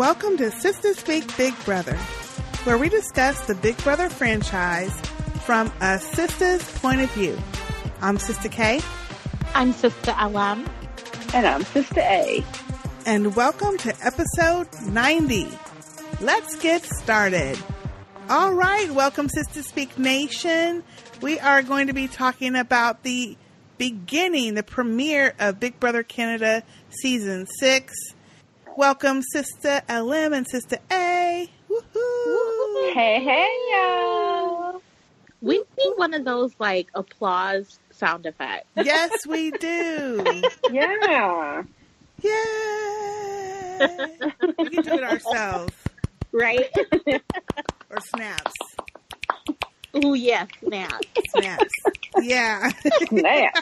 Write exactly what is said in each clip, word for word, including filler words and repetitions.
Welcome to Sister Speak Big Brother, where we discuss the Big Brother franchise from a sister's point of view. I'm Sister K. I'm Sister L M. And I'm Sister A. And welcome to episode ninety. Let's get started. All right, welcome Sister Speak Nation. We are going to be talking about the beginning, the premiere of Big Brother Canada Season six. Welcome Sister L M and Sister A. Woohoo! Hey, hey, y'all. We need one of those, like, applause sound effects. Yes, we do. Yeah. Yay! We can do it ourselves. Right? Or snaps. Ooh, yes, snap. Snaps. Yeah. Snap.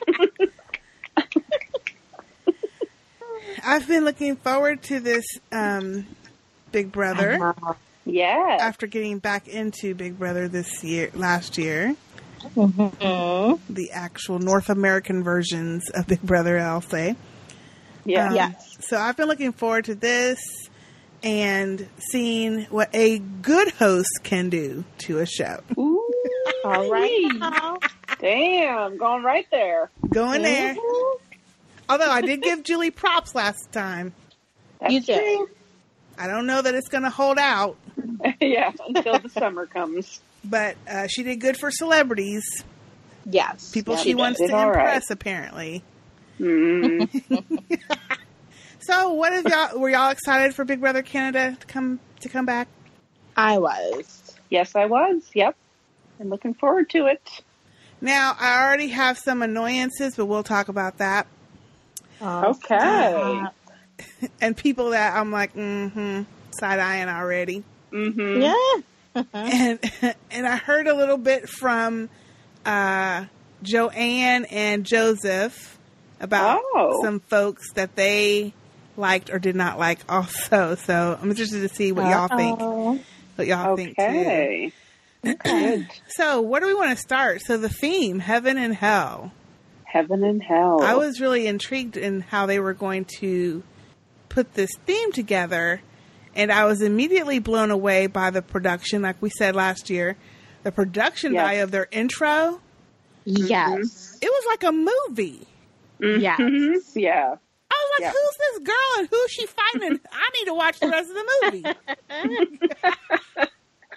I've been looking forward to this um, Big Brother Uh-huh. Yeah. after getting back into Big Brother this year, last year. Mm-hmm. The actual North American versions of Big Brother, I'll say. Yeah. Um, Yes. So I've been looking forward to this and seeing what a good host can do to a show. Ooh. All right now. Damn. Going right there. Going there. Mhm. Although I did give Julie props last time. That's You did. I don't know that it's going to hold out, true. Yeah. Until the summer comes. but uh, she did good for celebrities. Yes. People Yeah, she she wants did to all right. impress, apparently. Mm. So, what is y'all? Were y'all excited for Big Brother Canada to come to come back? I was. Yes, I was. Yep. I'm looking forward to it. Now, I already have some annoyances, but we'll talk about that. Okay. Uh, And people that I'm like, mm-hmm, side-eyeing already. Mm-hmm. yeah. And and I heard a little bit from uh, Joanne and Joseph about Oh. some folks that they liked or did not like also. So I'm interested to see what y'all think. Uh-oh. What y'all think too. Okay. Good. So where do we want to start? So the theme, heaven and hell. Heaven and hell. I was really intrigued in how they were going to put this theme together, and I was immediately blown away by the production, like we said last year. The production Yes. value of their intro, Yes. it was like a movie. Yes. Mhm. Yeah. I was like, Yeah. who's this girl and who's she fighting? I need to watch the rest of the movie.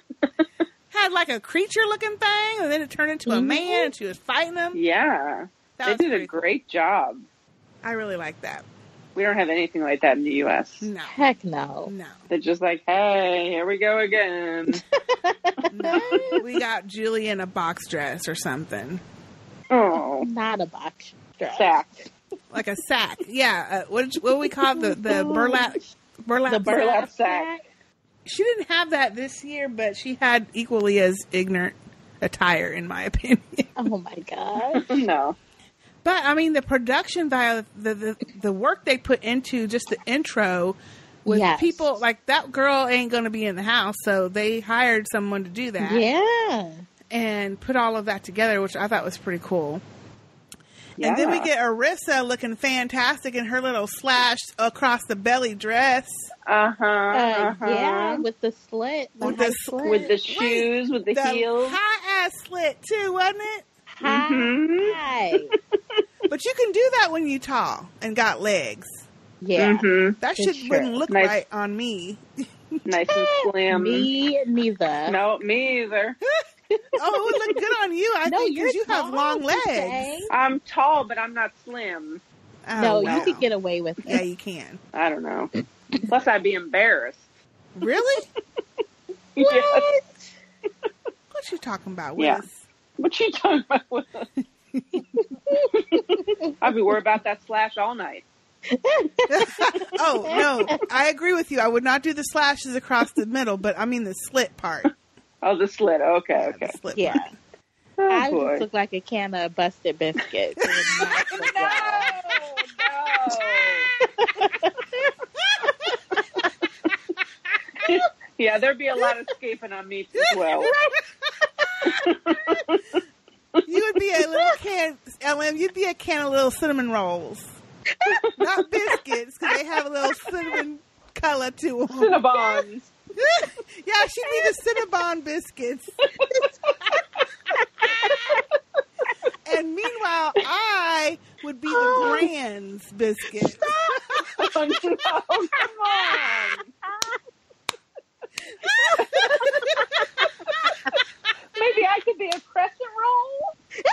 Had like a creature looking thing, and then it turned into a Mhm. man, and she was fighting him. Yeah. That They was did a pretty cool. great job. I really like that. We don't have anything like that in the U S. No, Heck no. no, They're just like, hey, here we go again. no. We got Julie in a box dress or something. Oh, Not a box dress. sack. Like a sack. Yeah. Uh, what, what do we call the, the burlap? Burlap. The sack? burlap sack. She didn't have that this year, but she had equally as ignorant attire, in my opinion. Oh my god. No. But, I mean, the production value, the, the, the work they put into just the intro with Yes. people, like, that girl ain't going to be in the house, so they hired someone to do that. Yeah. And put all of that together, which I thought was pretty cool. Yeah. And then we get Arissa looking fantastic in her little slash across the belly dress. Uh-huh. Uh, uh-huh. Yeah, with the slit. The With high the- slit. With the shoes, with the, The heels. high ass slit too, wasn't it? Hi. Mhm. But you can do that when you tall and got legs. Yeah. Mhm. That It's shit wouldn't true. look Nice. right on me. Nice and slim. Me neither. No, me either. Oh, it would look good on you, I No, think, you're because you have tall, long legs. Jay. I'm tall, but I'm not slim. Oh, No, wow. you could get away with Yeah, it. you can. I don't know. Plus, I'd be embarrassed. Really? Yes. What you talking about, Yeah. Willis? What you talking about? I'd be worried about that slash all night. Oh, no. I agree with you. I would not do the slashes across the middle, but I mean the slit part. Oh, the slit. Okay, Yeah, okay. the slit Yeah. part. Oh, I boy. just look like a can of busted biscuits. It would not look well. no. Yeah, there'd be a lot of escaping on me as well. You would be a little can, L M, you'd be a can of little cinnamon rolls. Not biscuits, because they have a little cinnamon color to them. Cinnabons. Yeah, she'd be the Cinnabon biscuits. And meanwhile, I would be the Grands biscuit. Oh, no. Come on. Maybe I could be a crescent roll.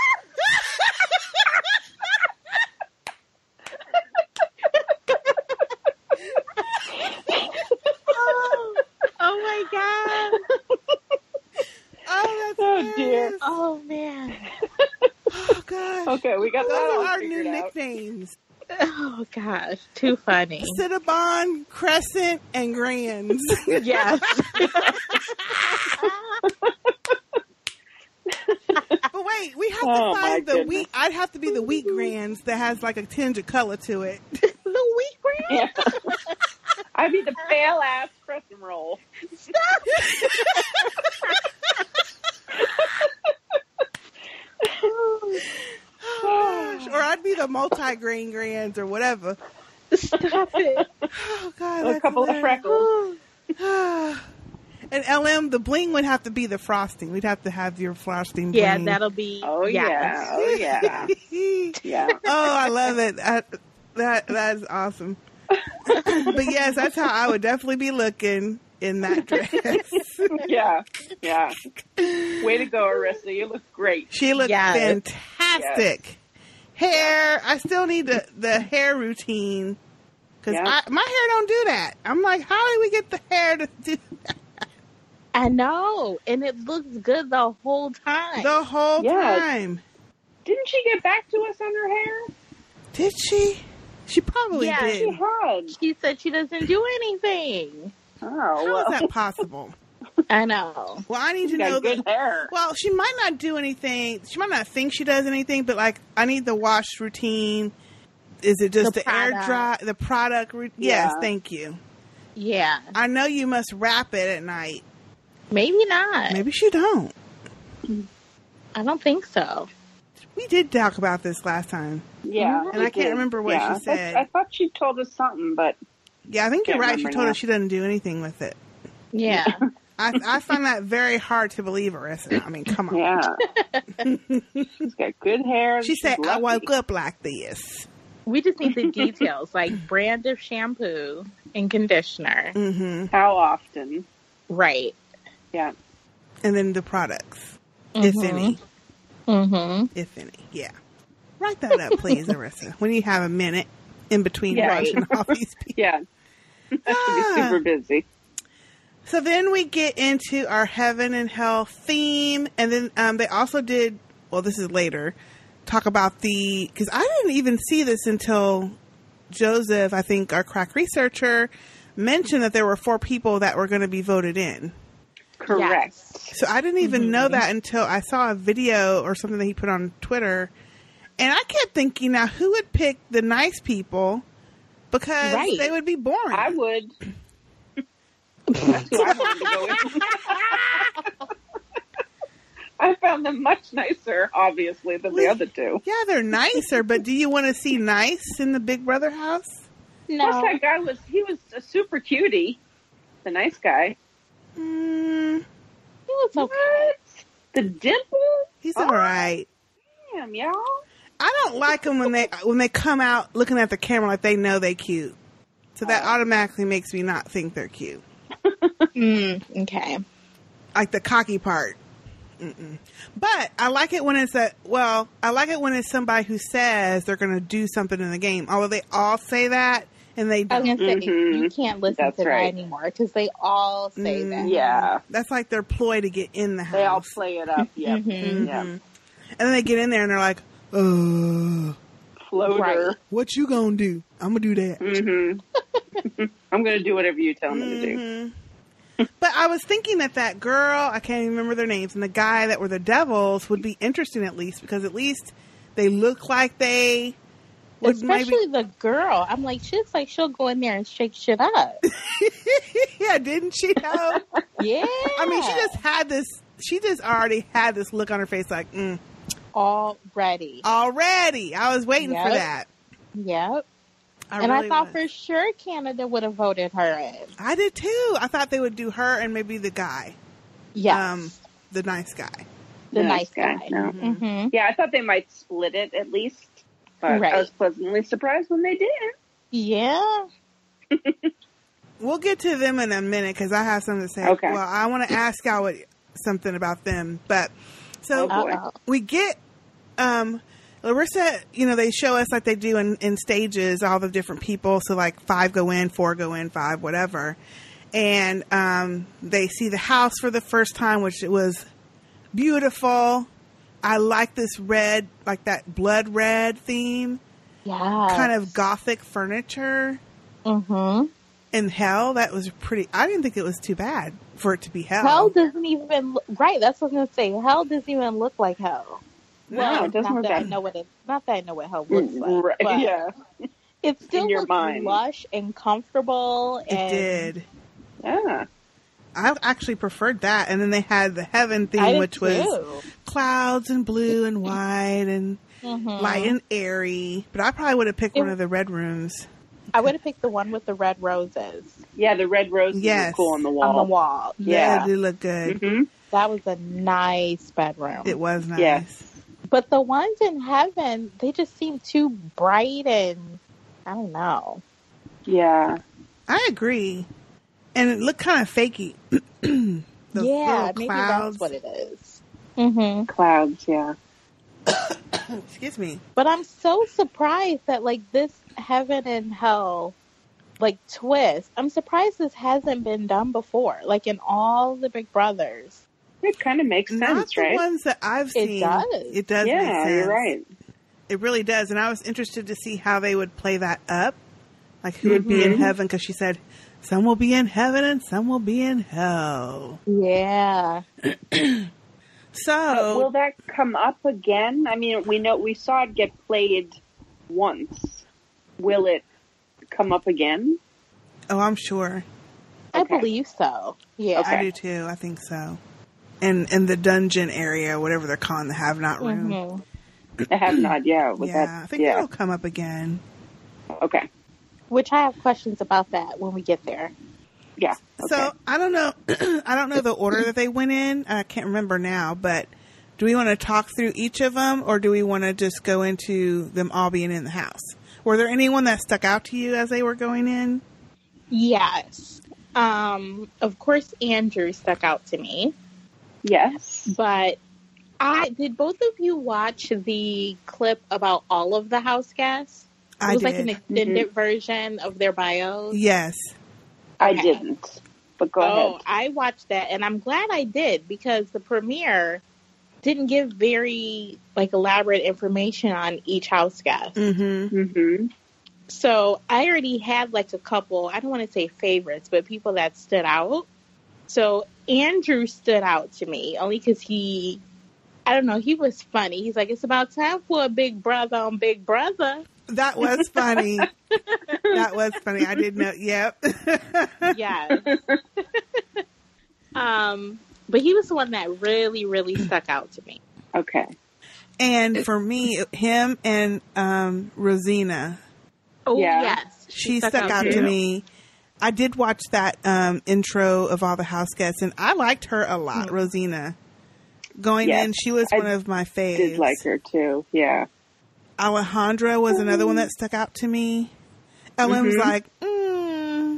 oh, oh my god. Oh, that's Oh, hilarious. dear. Oh man. Oh, gosh. Okay, we got that Those all are our new figured out. nicknames. Oh gosh. Too funny. Cinnabon, Crescent, and Grands. Yes. But wait, we have to Oh, my find the goodness. wheat. I'd have to be the wheat Grands that has like a tinge of color to it. The wheat brand. Yeah. I'd be the pale ass crescent roll. Oh, gosh. Or I'd be the multi-grain Grands or whatever. Stop it. Oh, God. A that's couple of hilarious. freckles. And L M, the bling would have to be the frosting. We'd have to have your frosting bling. Yeah, that'll be. Oh, yes. yeah. Oh, yeah. Yeah. Oh, I love it. I, that that is awesome. But yes, that's how I would definitely be looking in that dress. Yeah. Yeah. Way to go, Arissa. You look great. She looked Yes. fantastic. Hair, I still need the, the hair routine because Yep. my hair don't do that. I'm like, how did we get the hair to do that I know, and it looks good the whole time. the whole Yeah. time? Didn't she get back to us on her hair? Did she? She probably Yeah, did. She had. She said she doesn't do anything. Oh, How well. is that possible? I know. Well, I need to She's know got good that. hair. Well, she might not do anything. She might not think she does anything, but like, I need the wash routine. Is it just The the, air product. dry, the product? Re- yes, Yeah. thank you. Yeah, I know you must wrap it at night. maybe not. Maybe she don't. I don't think so. We did talk about this last time. Yeah. And we I can't did. remember what Yeah, she I thought- said. I thought she told us something, but Yeah, I think you're Can't right. She remember told now. us she doesn't do anything with it. Yeah. I, I find that very hard to believe, Arissa. I mean, come on. yeah. She's got good hair. She She's said, I lucky. woke up like this. We just need the details, like brand of shampoo and conditioner. Mm-hmm. How often? Right. Yeah. And then the products, if Mhm. any. Mm-hmm. If any, yeah. Write that up, please, Arissa, when you have a minute in between Yeah. watching all these people. Yeah. I should Ah. be super busy. So then we get into our heaven and hell theme, and then um, they also did, well, this is later, talk about the, because I didn't even see this until Joseph, I think our crack researcher, mentioned that there were four people that were going to be voted in. Correct. So I didn't even Mhm. know that until I saw a video or something that he put on Twitter. And I kept thinking, now who would pick the nice people? Because Right. they would be boring. I would. That's who I wanted to go with. I found them much nicer, obviously, than the other two. Yeah, they're nicer, but do you want to see nice in the Big Brother house? No. Plus, that guy was, he was a super cutie. The nice guy. Mm, It was okay. What? The dimple? he's Oh. all right. Damn, y'all. I don't like them when they when they come out looking at the camera like they know they cute. So that Oh. automatically makes me not think they're cute. Mm, okay. Like the cocky part. Mm-mm. But I like it when it's a, well, I like it when it's somebody who says they're going to do something in the game. Although they all say that and they I was don't. going to say, Mhm. you can't listen That's to right. that anymore because they all say Mm. that. Yeah. That's like their ploy to get in the house. They all play it up. Yep. Mhm. Yeah. And then they get in there and they're like, uh, Floater. Right. what you gonna do? I'm gonna do that. Mm-hmm. I'm going to do whatever you tell me to do. Mhm. But I was thinking that that girl, I can't even remember their names, and the guy that were the devils would be interesting at least, because at least they look like they would Especially the girl. I'm like, she's like, she'll go in there and shake shit up. maybe. Yeah, didn't she though? Yeah. I mean, she just had this, she just already had this look on her face like, mm, Already. already. I was waiting for Yep. that. Yep. I and really I thought was. for sure Canada would have voted her in. I did too. I thought they would do her and maybe the guy. Yes. Um, the nice guy. the No, nice guy, guy. no. hmm Yeah, I thought they might split it at least, but Right. I was pleasantly surprised when they didn't. Yeah. We'll get to them in a minute because I have something to say. Okay. Well, I want to ask y'all what, something about them. But so Oh, boy. Uh-oh. we get um, Larissa. You know, they show us like they do in, in stages all the different people. So like five go in, four go in, five whatever, and um, they see the house for the first time, which it was beautiful. I like this red, like that blood red theme, Yeah. kind of gothic furniture. Mm-hmm. In hell, that was pretty. I didn't think it was too bad for it to be hell. Hell doesn't even look, right. That's what I was gonna say. Hell doesn't even look like hell. No, it doesn't not look that I that- know what it. Not that I know what hell looks like. Right, but yeah. it still In your looks mind. lush and comfortable. It and did. Yeah. I actually preferred that, and then they had the heaven I theme, did which was too. clouds and blue and white and Mhm. light and airy. But I probably would have picked It- one of the red rooms. I would have picked the one with the red roses Yeah, the red roses Yes. are cool on the wall. on the wall. Yeah. That did look good. hmm That was a nice bedroom. It was nice. Yes. But the ones in heaven, they just seem too bright and I don't know. Yeah. I agree. And it looked kind of fakey. Those yeah, little maybe clouds. that's what it is. Mm-hmm. Clouds, yeah. Excuse me. But I'm so surprised that like this heaven and hell like twist. I'm surprised this hasn't been done before. Like in all the Big Brothers. It kind of makes Not sense, the right? ones that I've It seen. does. It does make Yeah, sense. you're right. It really does. And I was interested to see how they would play that up. Like who would be in Mhm. heaven, because she said some will be in heaven and some will be in hell. Yeah. So Will that come up again? I mean, we know we saw it get played once. Will it come up again? oh, I'm sure. I Okay. believe so. Yeah. Okay. I do too. I think so. And in the dungeon area, whatever they're calling the have not room. Mhm. I have not. Yeah. With Yeah, that, I think yeah. it'll come up again. Okay. Which I have questions about that when we get there. Yeah. Okay. So I don't know. I don't know the order that they went in. I can't remember now. But do we want to talk through each of them, or do we want to just go into them all being in the house? Were there anyone that stuck out to you as they were going in? Yes. Um, of course Andrew stuck out to me. yes. But I did both of you watch the clip about all of the house guests? It I was did. like an extended version of their bios. Yes. I Okay. didn't. But go Oh, ahead. I watched that, and I'm glad I did because the premiere didn't give very like elaborate information on each house guest. Mm-hmm. Mm-hmm. So I already had like a couple, I don't want to say favorites, but people that stood out. So Andrew stood out to me only because he, I don't know, he was funny. He's like, it's about time for a big brother on Big Brother. That was funny. That was funny. I did know. Yep. Yes. um, but he was the one that really, really stuck out to me. Okay. And for me, him and um, Rosina, Oh, Yeah. yes. she stuck out to too. me. I did watch that um, intro of all the house guests, and I liked her a lot, Mm-hmm. Rosina. Going Yes, in, she was I one of my faves. Did like her too. Yeah. Alejandra was another one that stuck out to me. Ellen was Mhm. like, mm.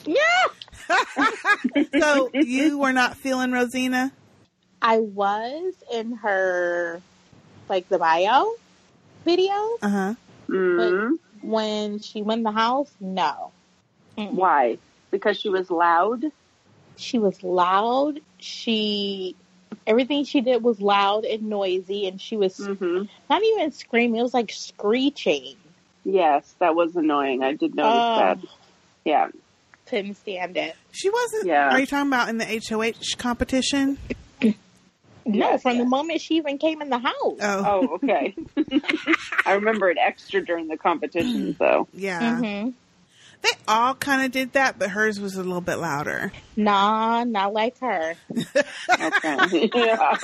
Yeah. So you were not feeling Rosina? I was in her, like, the bio videos. Uh-huh. hmm When she went in the house, no. Mm-mm. Why? Because she was loud. She was loud. She, everything she did was loud and noisy, and she was hmm not even screaming. It was like screeching. Yes, that was annoying. I did notice Oh. that. Yeah. Couldn't stand it. She wasn't. Yeah. Are you talking about in the H O H competition? No, Yes, from the yes. moment she even came in the house. Oh, Oh, okay. I remember it extra during the competition, so. yeah. hmm They all kind of did that, but hers was a little bit louder. Nah, not like her. Okay. yeah.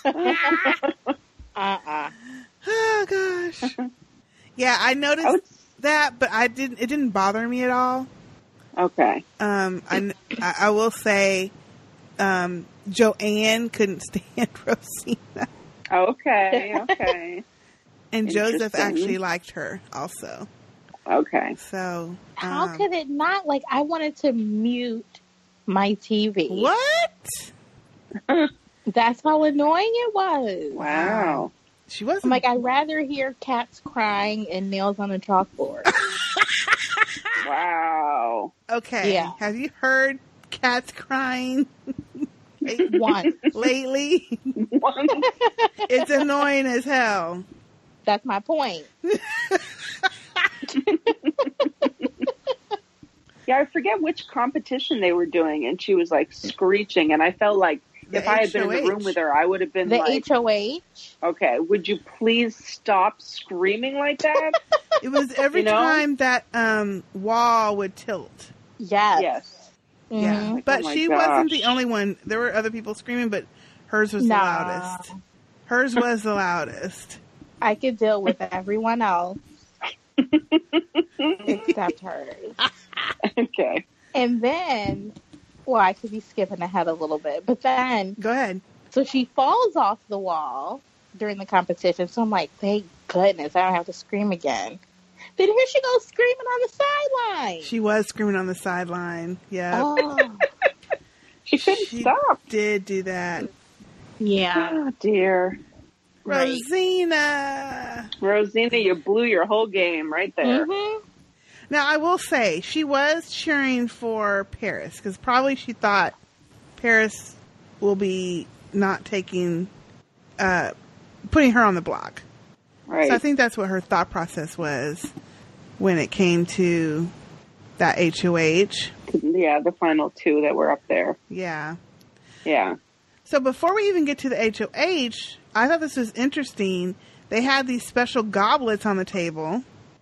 Uh-uh. Oh gosh. Yeah, I noticed. I would, that, but I didn't. It didn't bother me at all. Okay. Um, I, I will say, um, Joanne couldn't stand Rosina. Okay. Okay. And Joseph Interesting. actually liked her also. Okay. So How um, could it not? Like, I wanted to mute my T V. what? That's how annoying it was. Wow. She wasn't. I'm like, I'd rather hear cats crying and nails on a chalkboard. Wow. Okay. Yeah. Have you heard cats crying Once. lately? One. It's annoying as hell. That's my point. Yeah, I forget which competition they were doing, and she was like screeching, and I felt like The if I had been in the H O H. room with her, I would have been The like, H O H. okay, would you please stop screaming like that? It was every You know? time that um, wall would tilt. Yes. Yes. Yeah. Mhm. But Oh my she wasn't gosh. the only one. There were other people screaming, but hers was the Nah. loudest. Hers was the loudest. I could deal with everyone else except hers. Okay. And then, well, I could be skipping ahead a little bit, but then, Go ahead. so she falls off the wall during the competition. So I'm like, thank goodness, I don't have to scream again. Then here she goes screaming on the sideline. She was screaming on the sideline. Yeah. Oh, She couldn't She stop. did do that. yeah. Oh, dear. Right. Rosina. Rosina, you blew your whole game right there. hmm Now, I will say, she was cheering for Paris, because probably she thought Paris will be not taking, uh, putting her on the block. Right. So I think that's what her thought process was when it came to that H O H. Yeah, the final two that were up there. Yeah. Yeah. So before we even get to the H O H, I thought this was interesting. They had these special goblets on the table,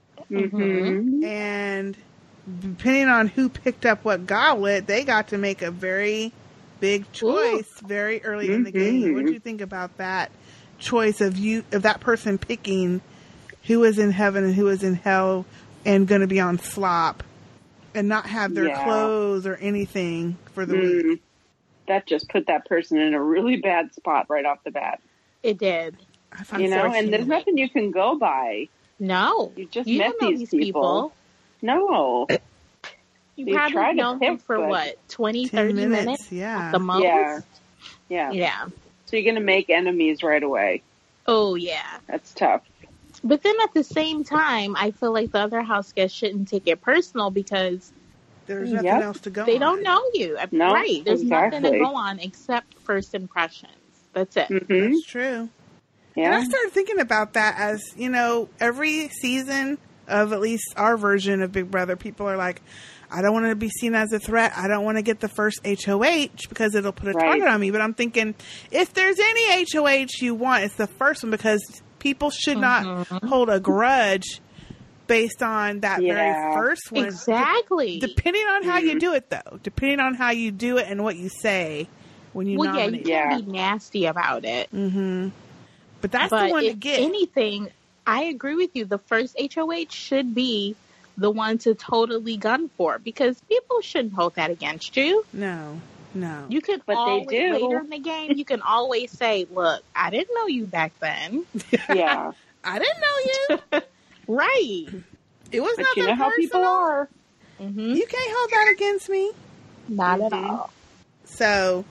Mm-hmm. and depending on who picked up what goblet, they got to make a very big choice very early in the game. Mhm. What do you think about that choice of you of that person picking who is in heaven and who is in hell and going to be on slop and not have their Yeah. clothes or anything for the Mm. week? That just put that person in a really bad spot right off the bat. It did. I find You know, and there's Unfortunately. nothing you can go by. No. You just you met don't know these these people. people. No. You You probably try to known them pick, for but- what, twenty, ten thirty minutes, minutes yeah. at the most? Yeah. Yeah. Yeah. So you're going to make enemies right away. Oh, yeah. That's tough. But then at the same time, I feel like the other house guests shouldn't take it personal because There's nothing Yep. else to go they on. don't know you. No, right. There's nothing to exactly. go on except first impressions. That's it. Mm-hmm. That's true. And Yeah. I started thinking about that as, you know, every season of at least our version of Big Brother, people are like, I don't want to be seen as a threat. I don't want to get the first H O H because it'll put a Right. target on me. But I'm thinking, if there's any H O H you want, it's the first one because people should not Mhm. hold a grudge based on that Yeah. very first one. Exactly. Depending on how you Mhm. do it, though. Depending on how you do it and what you say when you well, yeah, you nominate. can't Yeah. be nasty about it. Mm-hmm. But that's but the one to if get. anything, I agree with you. The first H O H should be the one to totally gun for because people shouldn't hold that against you. No, no. You can But they always, do. later in the game, you can always say, look, I didn't know you back then. Yeah. I didn't know you. Right. It was But not you that know how personal. people are. hmm You can't hold that against me. Not at Mhm. all. So,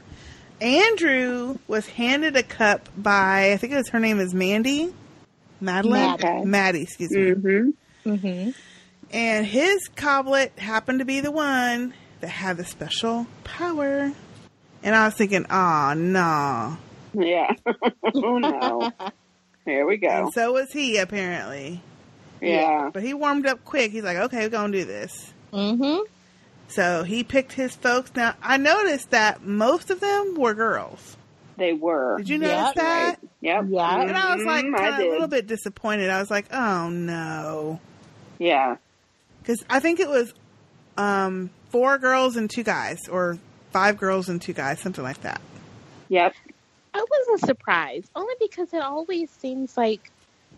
Andrew was handed a cup by, I think it was her name is Mandy? Madeline? Maddie. Maddie, excuse me. Mm-hmm. hmm And his goblet happened to be the one that had the special power. And I was thinking, oh, no. Yeah. Oh, no. Here we go. And so was he, apparently. Yeah. But he warmed up quick. He's like, okay, we're going to do this. hmm So he picked his folks. Now, I noticed that most of them were girls. They were. Did you Yep. notice that? Right. Yep. Yeah. And I was like, Mhm, kind I of a did. little bit disappointed. I was like, oh, no. Yeah. Because I think it was um, four girls and two guys, or five girls and two guys, something like that. Yep. I wasn't surprised, only because it always seems like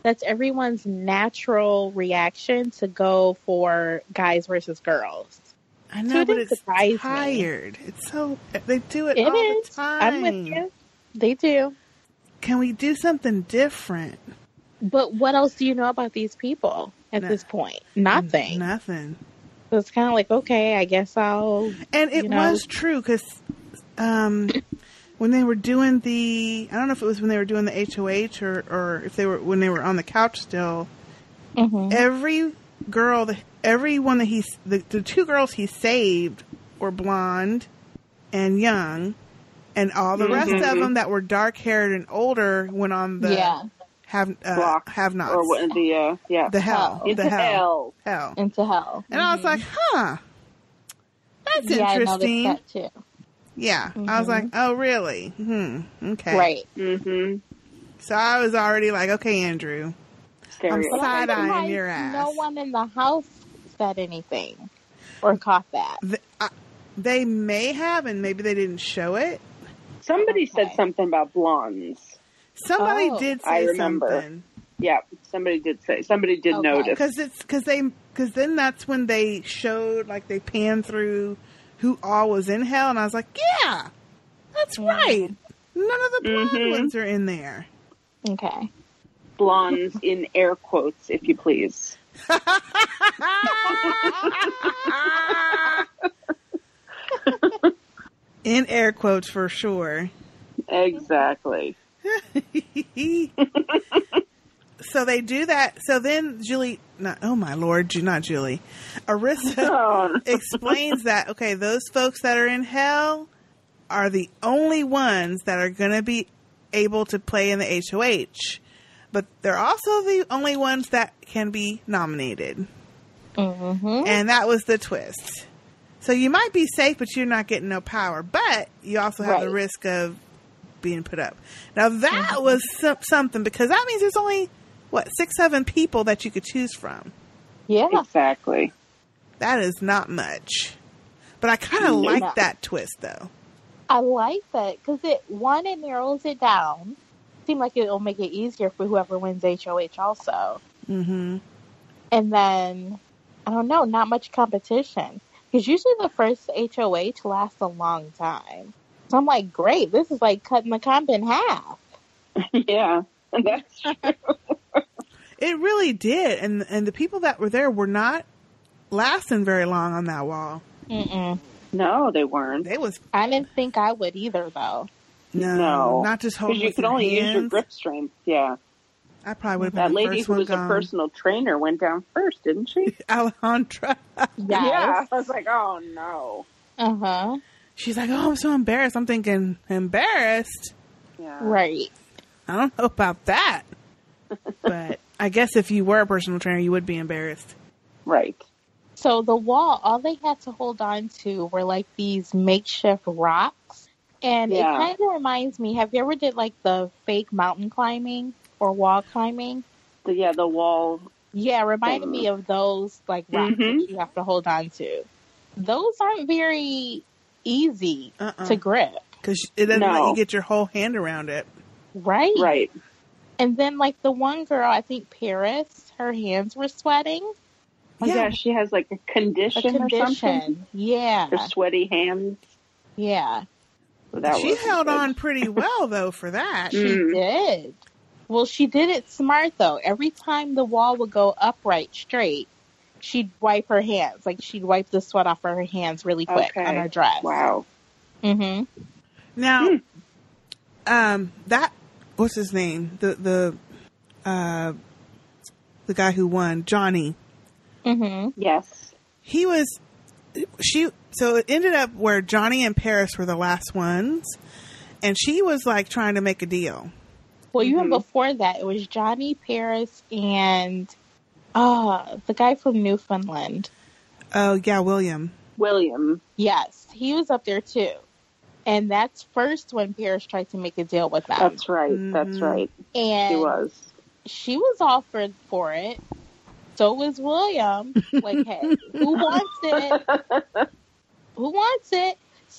that's everyone's natural reaction to go for guys versus girls. I know, So but it it's surprised tired. Me. It's so they do it, it all is. the time. I'm with you. They do. Can we do something different? But what else do you know about these people at no, this point? Nothing. Nothing. So it's kind of like, okay, I guess I'll. And it you know. was true because um, when they were doing the, I don't know if it was when they were doing the H O H or, or if they were when they were on the couch still. Mm-hmm. Every girl, that, every one that he, the, the two girls he saved were blonde and young, and all the mm-hmm. rest of them that were dark haired and older went on the. Yeah. Have uh, have nots or what, the uh, yeah the hell into the hell hell, hell. into hell and mm-hmm. I was like, huh, that's yeah, interesting. I noticed that too. Yeah, mm-hmm. I was like, oh really? Hmm. Okay. Right. Mm-hmm. So I was already like, okay, Andrew, I'm side eyeing your ass. No one in the house said anything or caught that. The, uh, they may have, and maybe they didn't show it. Somebody okay. said something about blondes. Somebody oh, did say I remember. something. Yeah, somebody did say. Somebody did okay. notice. Because it's because they because then that's when they showed, like, they panned through who all was in hell, and I was like, yeah, that's mm. right. None of the blonde mm-hmm. ones are in there. Okay. Blondes in air quotes, if you please. In air quotes for sure. Exactly. So they do that. So then Julie, not, oh my Lord, not Julie, Arissa oh. explains that, okay, those folks that are in hell are the only ones that are going to be able to play in the H O H. But they're also the only ones that can be nominated. Mm-hmm. And that was the twist. So you might be safe, but you're not getting no power. But you also have right. the risk of being put up. Now that mm-hmm. was some, something, because that means there's only, what, six, seven people that you could choose from. Yeah. Exactly. That is not much. But I kind of like not. that twist, though. I like that, because it, one, it narrows it down. Seems like it'll make it easier for whoever wins H O H also. Mm-hmm. And then, I don't know, not much competition. Because usually the first H O H lasts a long time. So I'm like, great, this is like cutting the comp in half. Yeah, that's true. It really did. And and the people that were there were not lasting very long on that wall. Mm-mm. No, they weren't. They was. I didn't think I would either, though. No, no. not just holding. Because you could only hands. use your grip strength. Yeah, I probably would have been that the lady first who one was gone. a personal trainer went down first, didn't she? Alejandra. Yes. Yeah, I was like, oh no. Uh huh. She's like, oh, I'm so embarrassed. I'm thinking, embarrassed? Yeah. Right. I don't know about that. But I guess if you were a personal trainer, you would be embarrassed. Right. So the wall, all they had to hold on to were like these makeshift rocks. And yeah. it kind of reminds me, have you ever did like the fake mountain climbing or wall climbing? The, yeah, the wall. Yeah, it reminded thing. me of those like rocks mm-hmm. that you have to hold on to. Those aren't very easy uh-uh. to grip. Because it doesn't no. let you get your whole hand around it. Right. Right. And then like the one girl, I think Paris, her hands were sweating. Oh, yeah. yeah, she has like a condition, a condition. or something. Yeah. Her sweaty hands. Yeah. So that she held good. on pretty well, though, for that. She mm. did. Well, she did it smart, though. Every time the wall would go upright, straight, she'd wipe her hands. Like, she'd wipe the sweat off her hands really quick okay. on her dress. Wow. Mm-hmm. Now, hmm. um, that, what's his name? The, the, uh, the guy who won, Johnny. Mm-hmm. Yes. He was, she, so it ended up where Johnny and Paris were the last ones, and she was like trying to make a deal. Well, even mm-hmm. before that, it was Johnny, Paris, and uh, the guy from Newfoundland. Oh, yeah, William. William. Yes, he was up there too. And that's first when Paris tried to make a deal with them. That's right, mm-hmm. that's right. And she was. She was offered for it. So was William. Like, hey, who wants it? Who wants it?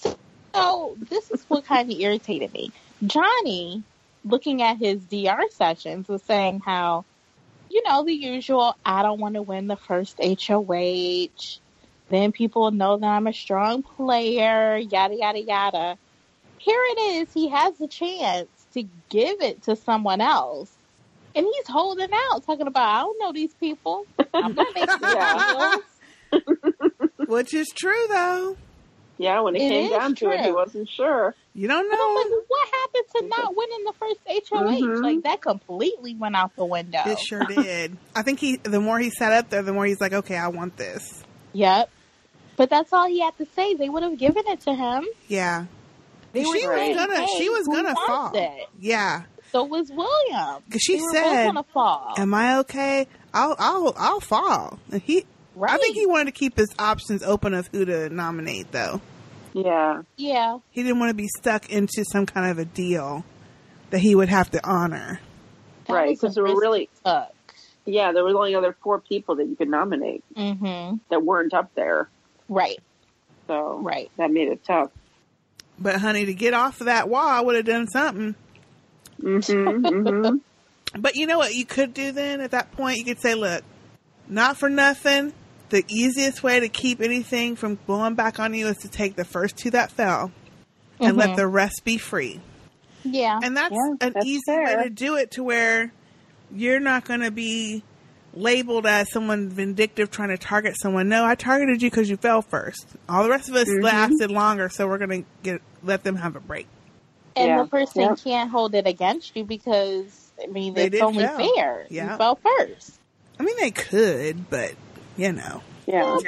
So this is what kind of irritated me. Johnny, looking at his D R sessions, was saying how you know, the usual, I don't want to win the first H O H. Then people know that I'm a strong player, yada, yada, yada. Here it is. He has the chance to give it to someone else. And he's holding out, talking about, I don't know these people. I'm not making Yeah. deals. Which is true, though. Yeah, when it, It came is down to it, he true. wasn't sure. You don't But I'm like, know. what happened to not winning the first H O H? Mhm. Like, that completely went out the window. It sure did. I think he. The more he sat up there, the more he's like, okay, I want this. Yep. But that's all he had to say. They would have given it to him. Yeah. They She were was saying, gonna. hey, She was who gonna wants fall. it? Yeah. So was William. 'Cause she They were said, both gonna fall. Am I okay? I'll. I'll. I'll fall. And he. Right. I think he wanted to keep his options open of who to nominate, though. Yeah. Yeah. He didn't want to be stuck into some kind of a deal that he would have to honor. That Right, was a 'cause there were risk really- he took. Yeah, there was only other four people that you could nominate Mm-hmm. that weren't up there. Right. So Right. that made it tough. But honey, to get off of that wall, I would have done something. Mm-hmm, mm-hmm. But you know what you could do then at that point? You could say, look, not for nothing. The easiest way to keep anything from blowing back on you is to take the first two that fell and Mhm. let the rest be free. Yeah. And that's Yeah, an that's easy fair. way to do it, to where you're not going to be labeled as someone vindictive trying to target someone. No, I targeted you because you fell first. All the rest of us Mhm. lasted longer, so we're going to get let them have a break. And Yeah. the person Yeah. can't hold it against you because, I mean, They it's did only fail. fair. Yeah. You fell first. I mean, they could, but you know. Yeah.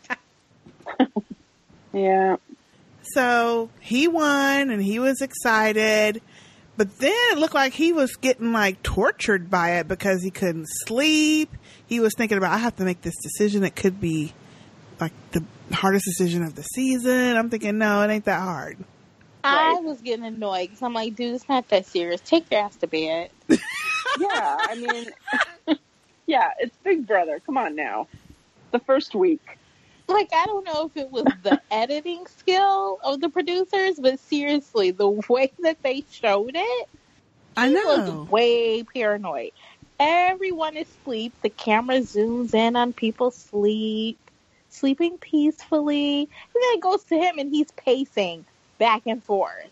But Yeah. So he won and he was excited, but then it looked like he was getting like tortured by it because he couldn't sleep. He was thinking about, I have to make this decision. It could be like the hardest decision of the season. I'm thinking, no, it ain't that hard. I Right. was getting annoyed because I'm like, dude, it's not that serious. Take your ass to bed. Yeah, I mean, yeah, it's Big Brother. Come on now. The first week. Like, I don't know if it was the editing skill of the producers, but seriously, the way that they showed it, I he know. was way paranoid. Everyone is asleep. The camera zooms in on people sleep, sleeping peacefully. And then it goes to him and he's pacing back and forth.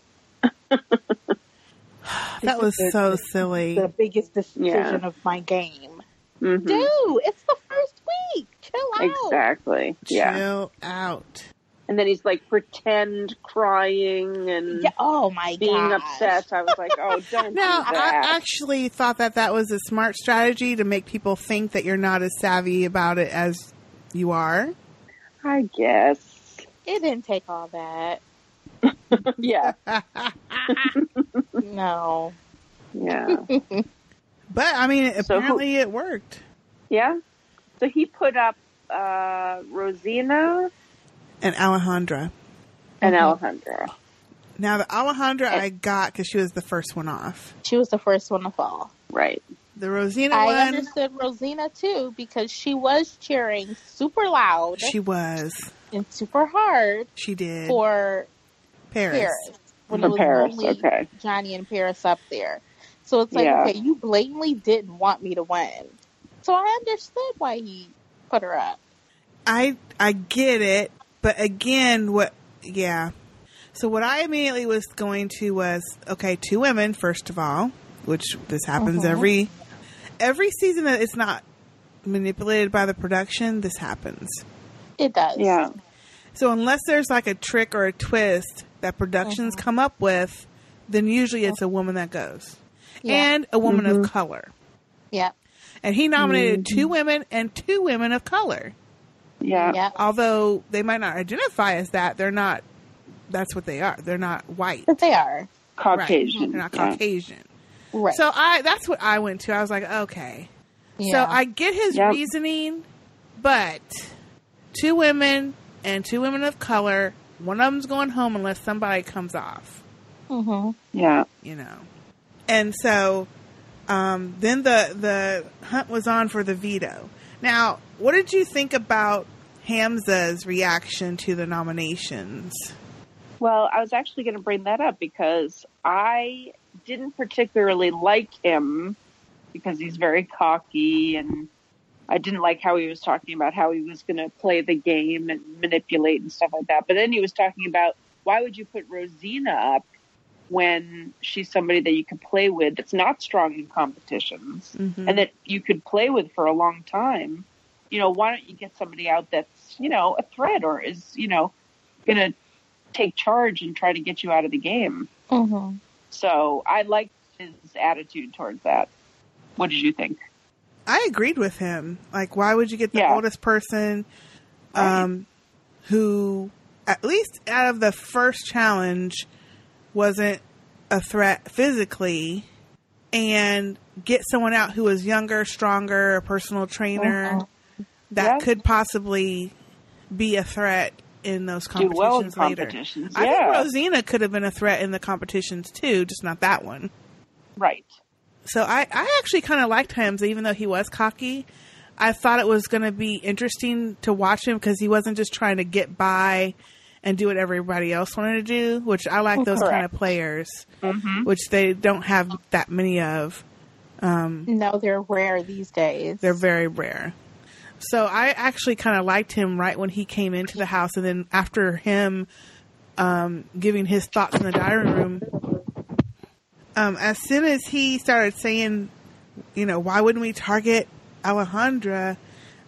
That was so silly. The biggest decision Yeah. of my game. Mm-hmm. Dude, it's the first week. Chill out. Exactly. Yeah. Chill out. And then he's like pretend crying and Yeah, oh my god. being upset. I was like, oh, don't Now, do that. I actually thought that that was a smart strategy to make people think that you're not as savvy about it as you are. I guess. It didn't take all that. Yeah. No. Yeah. But, I mean, So who- apparently it worked. Yeah. So he put up uh, Rosina And Alejandra. and Mhm. Alejandra. Now, the Alejandra Eh. I got because she was the first one off. She was the first one to fall. Right. The Rosina I one, understood Rosina too because she was cheering super loud she was. and super hard She did. for Paris. Paris. When For it was Paris, only okay. Johnny and Paris up there. So it's like, Yeah. okay, you blatantly didn't want me to win. So I understood why he put her up. I I get it, but again, what? Yeah. So what I immediately was going to was, okay, two women first of all, which this happens Mhm. every every season that it's not manipulated by the production. This happens. It does. Yeah. So unless there's like a trick or a twist that productions Mhm. come up with, then usually it's a woman that goes, Yeah. and a woman Mhm. of color. Yeah. And he nominated Mhm. two women and two women of color. Yeah. Yeah. Although they might not identify as that, they're not. That's what they are. They're not white. But they are. Caucasian. Right. They're not Yeah. Caucasian. Right. So I. That's what I went to. I was like, okay. yeah. So I get his Yep. reasoning, but two women and two women of color. One of them's going home unless somebody comes off. hmm Yeah. You know. And so um, then the the hunt was on for the veto. Now, what did you think about Hamza's reaction to the nominations? Well, I was actually going to bring that up because I didn't particularly like him because he's very cocky, and I didn't like how he was talking about how he was going to play the game and manipulate and stuff like that. But then he was talking about, why would you put Rosina up when she's somebody that you could play with that's not strong in competitions mm-hmm. and that you could play with for a long time? You know, why don't you get somebody out that's, you know, a threat or is, you know, going to take charge and try to get you out of the game? Mm-hmm. So I liked his attitude towards that. What did you think? I agreed with him. Like, why would you get the yeah. oldest person um, right. who, at least out of the first challenge, wasn't a threat physically, and get someone out who was younger, stronger, a personal trainer mm-hmm. that yeah. could possibly be a threat in those competitions Do well in later. Competitions. I yeah. think Rosina could have been a threat in the competitions too, just not that one. Right. So I, I actually kind of liked Hamza, even though he was cocky. I thought it was going to be interesting to watch him because he wasn't just trying to get by and do what everybody else wanted to do, which I like those Correct. kind of players, mm-hmm. which they don't have that many of. Um, no, they're rare these days. They're very rare. So I actually kind of liked him right when he came into the house, and then after him um, giving his thoughts in the dining room, Um, as soon as he started saying, you know, why wouldn't we target Alejandra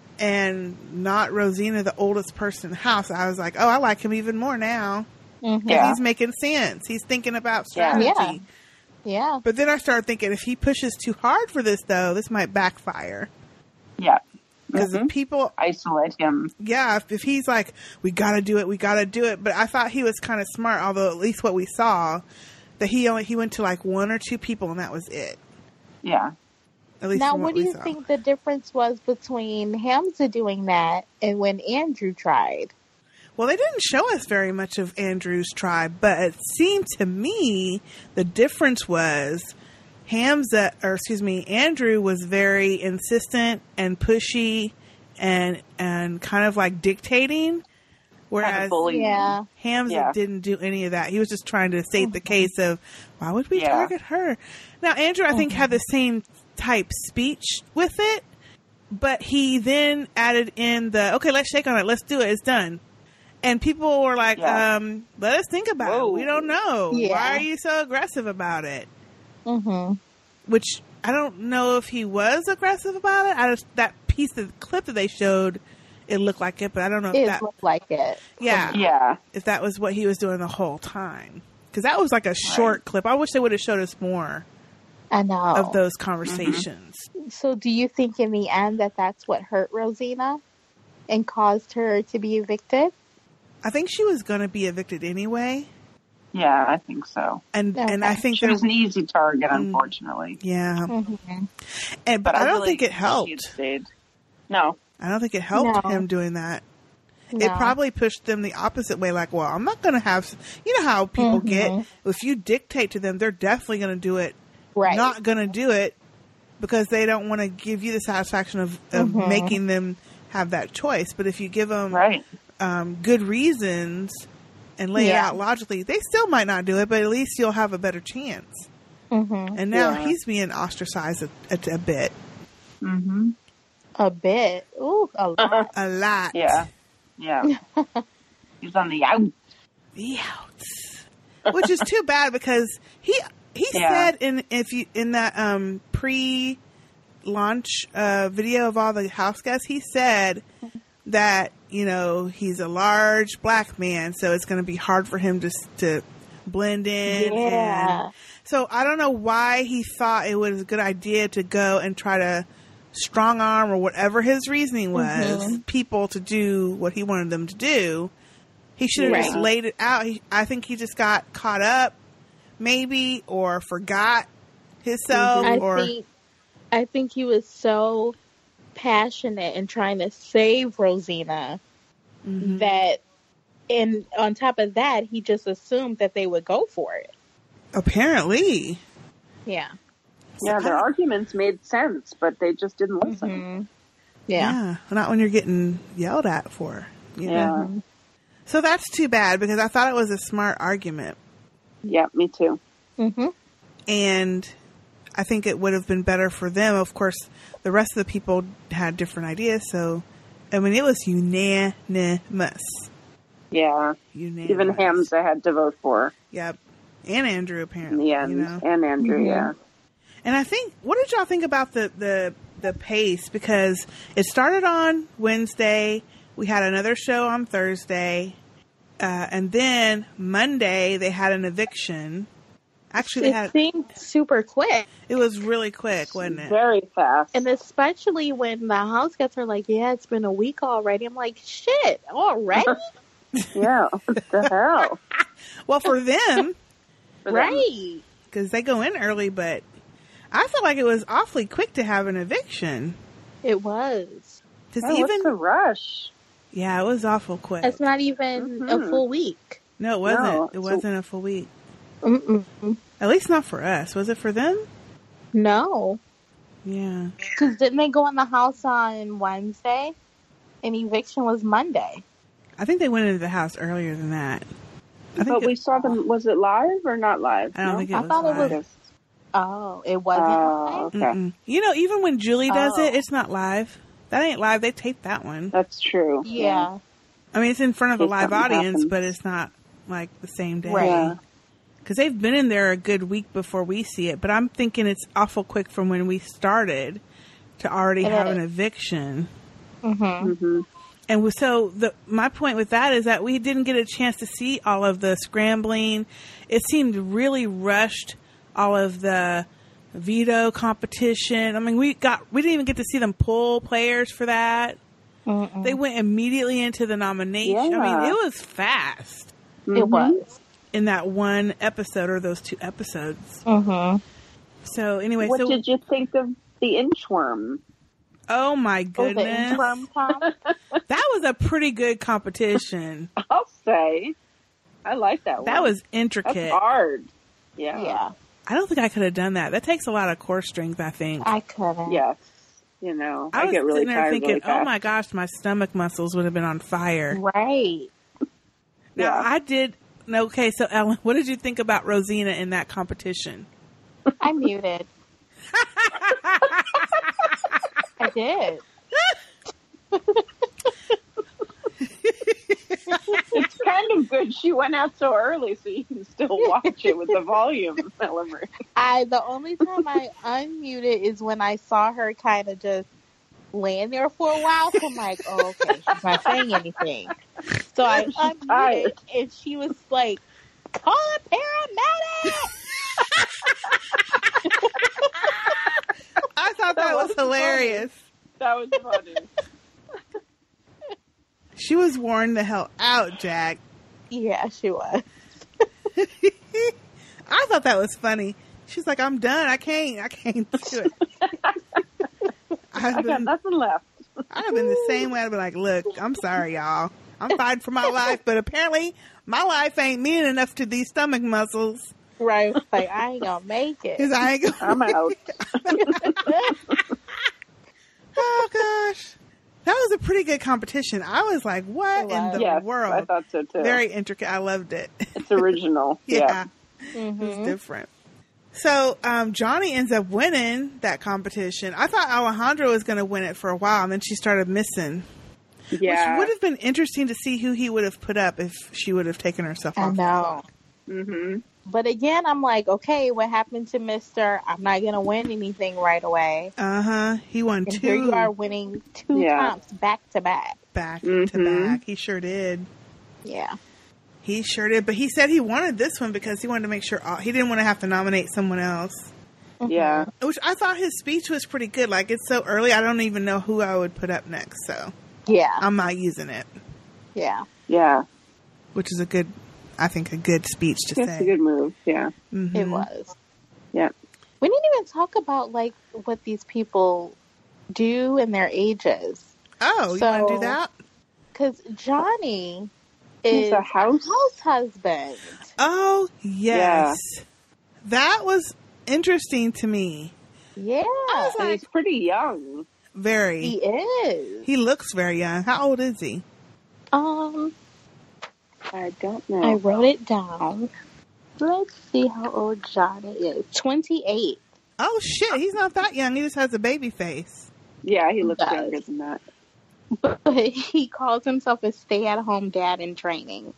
and not Rosina, the oldest person in the house, I was like, oh, I like him even more now. Mm-hmm. Yeah. He's making sense. He's thinking about strategy. Yeah. yeah. But then I started thinking, if he pushes too hard for this, though, this might backfire. Yeah. Because mm-hmm. if people isolate him. Yeah. If, if he's like, we got to do it, we got to do it. But I thought he was kind of smart, although at least what we saw, that he only he went to like one or two people and that was it. Yeah. At least now, what, what do you saw. think the difference was between Hamza doing that and when Andrew tried? Well, they didn't show us very much of Andrew's tribe, but it seemed to me the difference was Hamza, or excuse me, Andrew was very insistent and pushy and and kind of like dictating. Whereas yeah. Hamza yeah. didn't do any of that. He was just trying to state mm-hmm. the case of, why would we yeah. target her? Now, Andrew, I think, mm-hmm. had the same type speech with it, but he then added in the, okay, let's shake on it. Let's do it. It's done. And people were like, yeah. um, let us think about Whoa. it. We don't know. Yeah. Why are you so aggressive about it? Mm-hmm. Which I don't know if he was aggressive about it. I just, that piece of the clip that they showed, it looked like it, but I don't know if it that looked like it. Yeah, yeah. If that was what he was doing the whole time, because that was like a short right. clip. I wish they would have showed us more. I know of those conversations. Mm-hmm. So, do you think in the end that that's what hurt Rosina and caused her to be evicted? I think she was going to be evicted anyway. Yeah, I think so. And okay. and I think she was an easy target, unfortunately. Yeah, mm-hmm. and but, but I, I don't really think it helped. No. I don't think it helped no. him doing that. No. It probably pushed them the opposite way. Like, well, I'm not going to have, you know how people mm-hmm. get, if you dictate to them, they're definitely going to do it. Right. Not going to do it because they don't want to give you the satisfaction of, of mm-hmm. making them have that choice. But if you give them right. um, good reasons and lay yeah. it out logically, they still might not do it, but at least you'll have a better chance. Mm-hmm. And now yeah. he's being ostracized a, a, a bit. Mm-hmm. A bit. Ooh, a lot. A lot. Yeah. Yeah. He's on the out. The outs. Which is too bad because he he yeah. said in if you in that um pre launch uh video of all the house guests, he said that, you know, he's a large black man, so it's gonna be hard for him to to blend in. Yeah. And so I don't know why he thought it was a good idea to go and try to strong arm or whatever his reasoning was, mm-hmm. people to do what he wanted them to do. He should have right. just laid it out. He, I think he just got caught up, maybe, or forgot himself. I or think, I think he was so passionate in trying to save Rosina mm-hmm. that, and on top of that, he just assumed that they would go for it. Apparently. Yeah. Yeah, their arguments made sense, but they just didn't listen. Mm-hmm. Yeah. Yeah. Not when you're getting yelled at for. You yeah. know? So that's too bad because I thought it was a smart argument. Yeah, me too. Mm-hmm. And I think it would have been better for them. Of course, the rest of the people had different ideas. So, I mean, it was unanimous. Yeah. Unanimous. Even Hamza had to vote for. Yep. And Andrew, apparently. In the end. You know? And Andrew, mm-hmm. yeah. And I think, what did y'all think about the, the, the pace? Because it started on Wednesday. We had another show on Thursday. Uh, and then Monday, they had an eviction. Actually, they it had, seemed super quick. It was really quick, wasn't it? Very fast. And especially when the house guests are like, yeah, it's been a week already. I'm like, shit, already? Yeah, what the hell? Well, for them. For right. Because they go in early, but I felt like it was awfully quick to have an eviction. It was. Because oh, even what's the rush? Yeah, it was awful quick. It's not even mm-hmm. a full week. No, it wasn't. No, it wasn't a full week. Mm-mm. At least not for us. Was it for them? No. Yeah. Because didn't they go in the house on Wednesday? And eviction was Monday. I think they went into the house earlier than that. I think but it, we saw them. Was it live or not live? I don't no? think it I was thought live. it was. Oh, it wasn't Oh, live? okay. Mm-mm. You know, even when Julie does Oh. it, it's not live. That ain't live. They taped that one. That's true. Yeah. I mean, it's in front of a If live something audience, happens. but it's not like the same day. Right. Yeah. Because they've been in there a good week before we see it. But I'm thinking it's awful quick from when we started to already It have is. an eviction. Mm-hmm. Mm-hmm. And we- so the my point with that is that we didn't get a chance to see all of the scrambling. It seemed really rushed, all of the veto competition. I mean, we got we didn't even get to see them pull players for that. Mm-mm. They went immediately into the nomination. I Yeah. mean, it was fast It was. in that one episode or those two episodes. Mm-hmm. So anyway, What so did you think of the inchworm? oh my Oh, the goodness, interim Tom? that was a pretty good competition. I'll say, I like that one. That was That's intricate. hard. Yeah. Yeah. I don't think I could have done that. That takes a lot of core strength, I think. I couldn't. Yes. You know, I I, was get really sitting there tired thinking, really fast. oh my gosh, my stomach muscles would have been on fire. Right. Now, Yeah. I did, no, okay, so Ellen, what did you think about Rosina in that competition? I muted. I did. It's kind of good she went out so early so you can still watch it with the volume element. I the only time I unmuted is when I saw her kind of just laying there for a while. So I'm like, oh, okay, she's not saying anything. So I She's unmuted, tired. and she was like, "Call a paramedic!" I thought that, That was was hilarious. That was funny. She was worn the hell out, Jack. Yeah, she was. I thought that was funny. She's like, I'm done. I can't. I can't do it. I've I got been, nothing left. I'd have been the same way. I'd be like, look, I'm sorry, y'all. I'm fighting for my life, but apparently my life ain't mean enough to these stomach muscles. Right. Like, I ain't gonna make it. Cause I ain't gonna. I'm out. Oh gosh, that was a pretty good competition. I was like, what It in was. the Yes, world? I thought so too. Very intricate. I loved it. It's original. yeah, Yeah. it was Mhm. different. So um, Johnny ends up winning that competition. I thought Alejandro was going to win it for a while, and then she started missing. Yeah. Which would have been interesting to see who he would have put up if she would have taken herself I off. the know. clock. Mm-hmm. But again, I'm like, okay, what happened to Mister I'm not gonna win anything right away. Uh huh. He won And here you two are winning two Yeah. comps back to back. back to Mhm. back. He sure did. Yeah. He sure did. But he said he wanted this one because he wanted to make sure all, he didn't want to have to nominate someone else. Yeah. Which I thought his speech was pretty good. Like, it's so early, I don't even know who I would put up next. So Yeah. I'm not using it, Yeah. Yeah. which is a good, I think, a good speech to That's say. a good move. Yeah. Mhm. It was. Yeah. We didn't even talk about like what these people do and their ages. Oh, you So- want to do that? Because Johnny He's is a house- house husband. Oh, yes. That was interesting to me. Yeah. was And like- he's pretty young. Very. He is. He looks very young. How old is he? Um, I don't I know. wrote it down. Let's see how old Johnny is. twenty-eight. Oh, shit. He's not that young. He just has a baby face. Yeah, he looks Does. younger than that. But he calls himself a stay-at-home dad in training.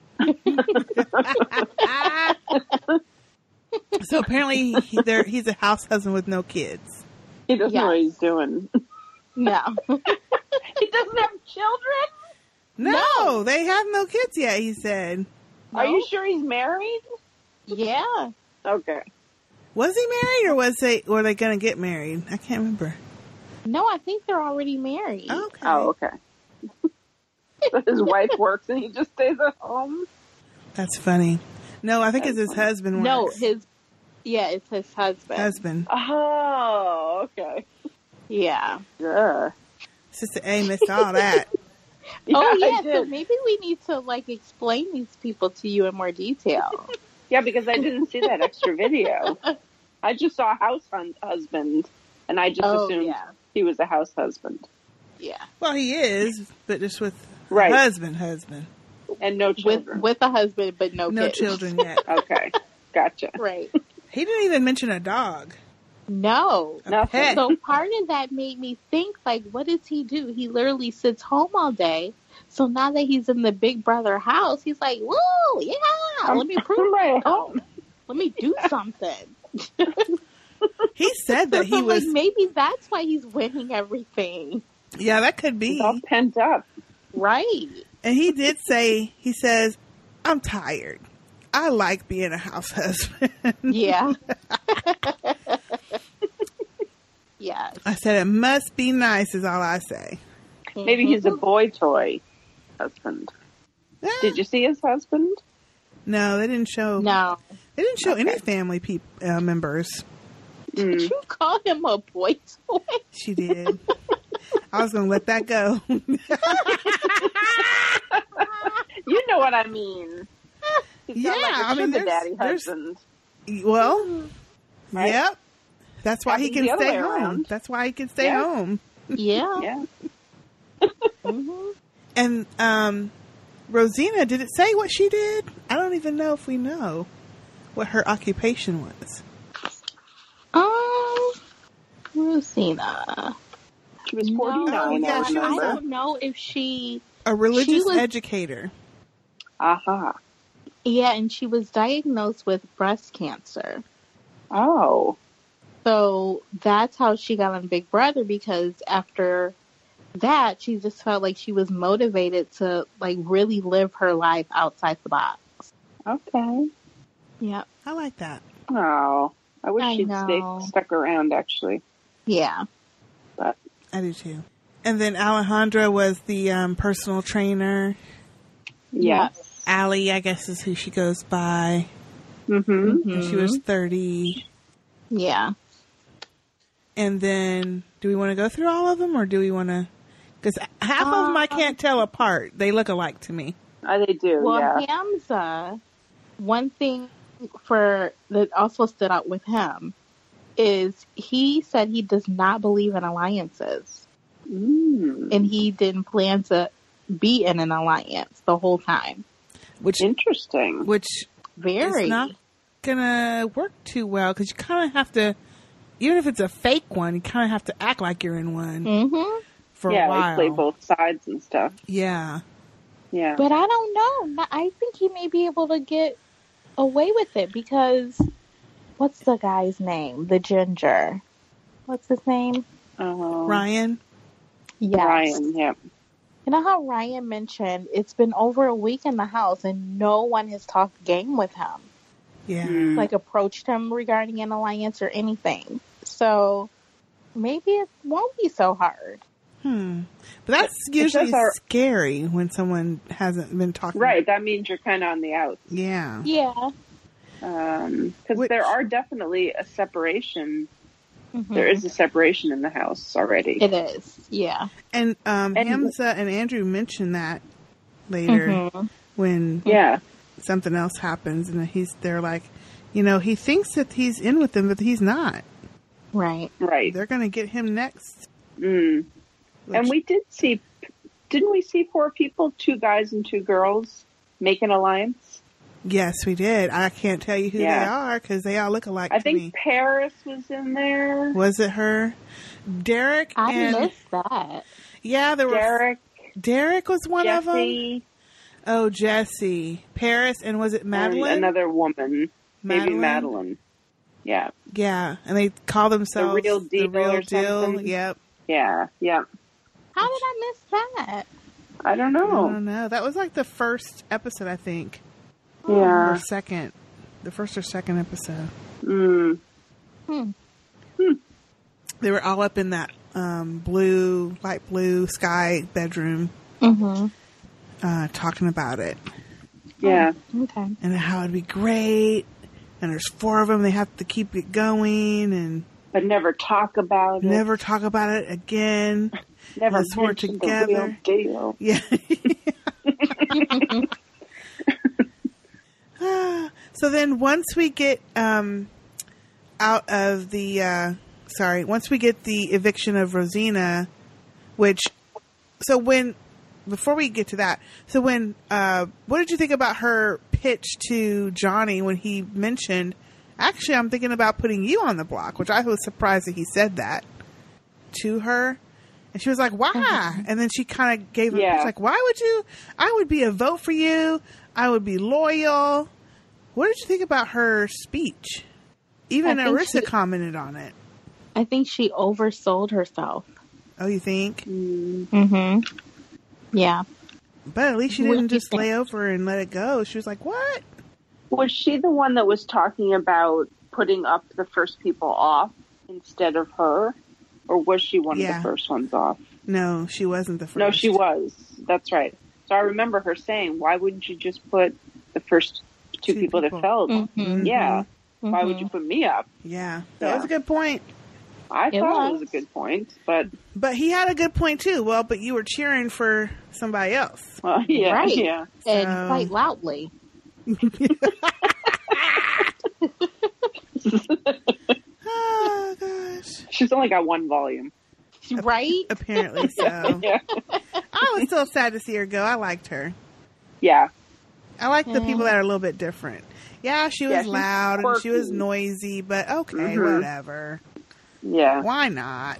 So apparently he, there, he's a house husband with no kids. He doesn't Yes. know what he's doing. No. He doesn't have children? No, No. they have no kids yet, he said. Are No? you sure he's married? Yeah. Okay. Was he married or was they, were they going to get married? I can't remember. No, I think they're already married. Okay. Oh, okay. So his wife works and he just stays at home? That's funny. No, I think That's it's his funny. husband No, works. his, yeah, it's his husband. husband. Oh, okay. Yeah. Yeah. Sister A missed all that. Yeah, oh, I yeah, so did. maybe we need to, like, explain these people to you in more detail. Yeah, because I didn't see that extra video. I just saw house hun- husband, and I just Oh, assumed yeah. he was a house husband. Yeah. Well, he is, but just with Right. husband, husband. And no With children. with a husband, but no, No kids. children yet. Okay, gotcha. Right. He didn't even mention a dog. No. A Nothing. pet. So part of that made me think, like, what does he do? He literally sits home all day. So now that he's in the Big Brother house, he's like, woo, yeah, I'm- let me prove I'm right it. home. Let me do something. He said that he So, was. like, maybe that's why he's winning everything. Yeah, that could He's be. all pent up. Right. And he did say, he says, I'm tired. I like being a house husband. Yeah. Yes. I said, it must be nice, is all I say. Maybe he's a Mhm. boy toy husband. Eh, Did you see his husband? No, they didn't show. No. They didn't show any Okay. family peop uh, members. Did Mm. you call him a boy toy? She did. I was going to let that go. You know what I mean. He's Yeah, got like a I mean, sugar there's- daddy there's- husband. Well, Right? yep. That's why That he means can the other stay way home. around. That's why he can stay Yeah. home. Yeah. Yeah. hmm And um, Rosina, did it say what she did? I don't even know if we know what her occupation was. Um, Rosina. She was No, forty-nine, yeah, I she was- I remember. don't know if she. A religious was- educator. Aha. Yeah, and she was diagnosed with breast cancer. Oh. So that's how she got on Big Brother, because after that, she just felt like she was motivated to, like, really live her life outside the box. Okay. Yep. I like that. Oh. I wish I she'd stay know. stuck around, actually. Yeah. But I do too. And then Alejandra was the um, personal trainer. yes. Allie, I guess, is who she goes by. Mm-hmm. And she was thirty. Yeah. And then, do we want to go through all of them, or do we want to? Because half of them I can't tell apart. They look alike to me. Oh, they do, Well, yeah. Hamza, one thing for that also stood out with him is he said he does not believe in alliances, Mm. and he didn't plan to be in an alliance the whole time. Which, Interesting. which Very. is not gonna work too well, because you kind of have to, even if it's a fake one, you kind of have to act like you're in one hmm for yeah, a while. they play both sides and stuff. Yeah. Yeah. But I don't know. No- I think he may be able to get away with it because what's the guy's name? The ginger. What's his name? Oh. Ryan. Yes. Ryan, yeah. You know how Ryan mentioned it's been over a week in the house and no one has talked game with him, Yeah. Mm. like approached him regarding an alliance or anything. So maybe it won't be so hard. Hmm. But that's It usually says our- scary when someone hasn't been talking. Right, that means you're kind of on the outs. Yeah. Yeah. Because Which- there are definitely a separation. Mhm. There is a separation in the house already. It is. Yeah. And um, And- Hamza and Andrew mentioned that later Mhm. when Yeah. something else happens, and he's they're like, you know, he thinks that he's in with them, but he's not. Right. Right. They're going to get him next. Mm. which- And we did see, didn't we see four people, two guys and two girls, make an alliance? Yes, we did. I can't tell you who Yeah. they are because they all look alike I to think me. Paris was in there. Was it her? Derek I and missed that. yeah, there were. Derek, Derek was one of them. Jesse, Oh, Jesse, Paris, and was it Madeline? and another woman. Maybe Madeline? Madeline. Yeah. Yeah, and they call themselves Real Deal the real or deal. something. Yep. Yeah. Yeah. How did I miss that? I don't I know. don't know. That was like the first episode, I think, Yeah. or second, the first or second episode. Mm. Hmm. They were all up in that um, blue, light blue sky bedroom, Mm-hmm. uh, talking about it Yeah. Okay. and how it'd be great. And there's four of them. They have to keep it going and But never talk about it. never talk about it again. Never unless we're mention together. the real deal. Yeah. Ah, so then once we get um, out of the, uh, sorry, once we get the eviction of Rosina, which, so when, before we get to that, so when, uh, what did you think about her pitch to Johnny when he mentioned, actually, I'm thinking about putting you on the block, which I was surprised that he said that to her. And she was like, why? And then she kind of gave him, Yeah. she's like, why would you? I would be a vote for you. I would be loyal. What did you think about her speech? Even I think Arissa she- commented on it. I think she oversold herself. Oh, you think? Mm. Mm-hmm. Yeah. But at least she What didn't do you just think? lay over and let it go. She was like, what? Was she the one that was talking about putting up the first people off instead of her? Or was she one Yeah. of the first ones off? No, she wasn't the first. No, she was. That's right. So I remember her saying, why wouldn't you just put the first two, Two people, people. that fell? Mm-hmm. Yeah. Why would Mhm. you put me up? Yeah, that Yeah. was a good point. I It thought it was. was a good point, but But he had a good point too. Well, but you were cheering for somebody else. well, yeah, Right. yeah. And So- quite loudly. Oh gosh. She's only got one volume. Right? Apparently so. Yeah. I was still sad to see her go. I liked her. Yeah. I like the Yeah. people that are a little bit different. Yeah, she was Yeah, she's loud and she was quirky. noisy, but okay, Mhm. whatever. Yeah. Why not?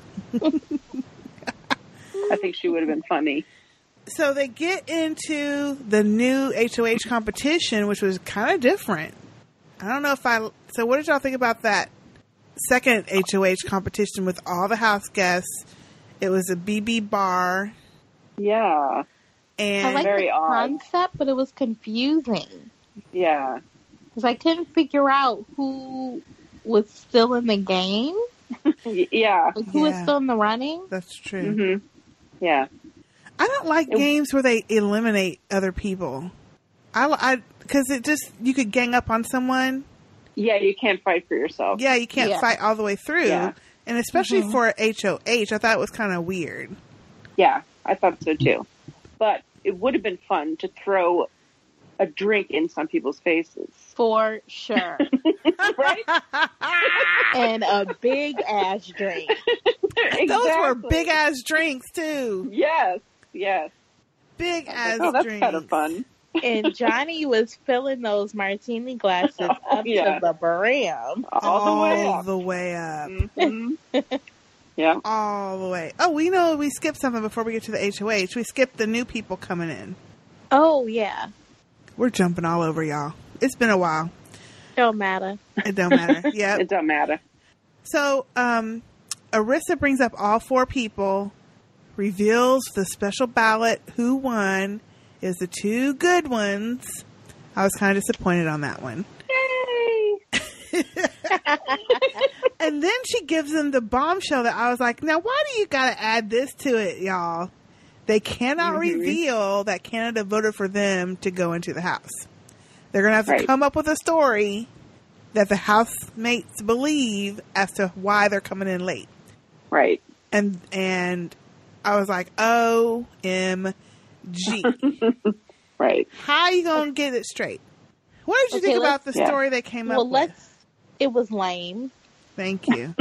I think she would have been funny. So they get into the new H O H competition, which was kind of different. I don't know if I. So, what did y'all think about that second H O H competition with all the house guests? It was a B B bar, Yeah. and I like Very the odd. concept, but it was confusing. Yeah. Because I couldn't figure out who was still in the game. Y- Yeah. Like, who was Yeah. still in the running. that's true. hmm Yeah. I don't like It- games where they eliminate other people. I because it just you could gang up on someone. Yeah, you can't fight for yourself. Yeah, you can't Yeah. fight all the way through, Yeah. and especially Mhm. for H O H, I thought it was kind of weird. Yeah, I thought so too. But it would have been fun to throw a drink in some people's faces. For sure. Right? And a big ass drink. Those were Exactly. big ass drinks too. Yes, yes. Big ass Oh, that's drinks. kind of fun. And Johnny was filling those martini glasses up Yeah. to the brim. All the way All up. the way up. Mhm. Yeah. All the way. Oh, we know we skipped something before we get to the H O H. We skipped the new people coming in. Oh, yeah. We're jumping all over y'all. It's been a while. Don't matter. It don't matter. Yep. It doesn't matter. So, um, Arissa brings up all four people, reveals the special ballot. Who won is the two good ones. I was kind of disappointed on that one. Yay! And then she gives them the bombshell that I was like, now why do you got to add this to it, y'all? They cannot Mhm. reveal that Canada voted for them to go into the House. They're going to have to Right. come up with a story that the housemates believe as to why they're coming in late. Right. And and I was like, O M G. Right. How you going to get it straight? What did you Okay, think about let's- the yeah. story they came Well, up with? let's. It was lame. Thank you.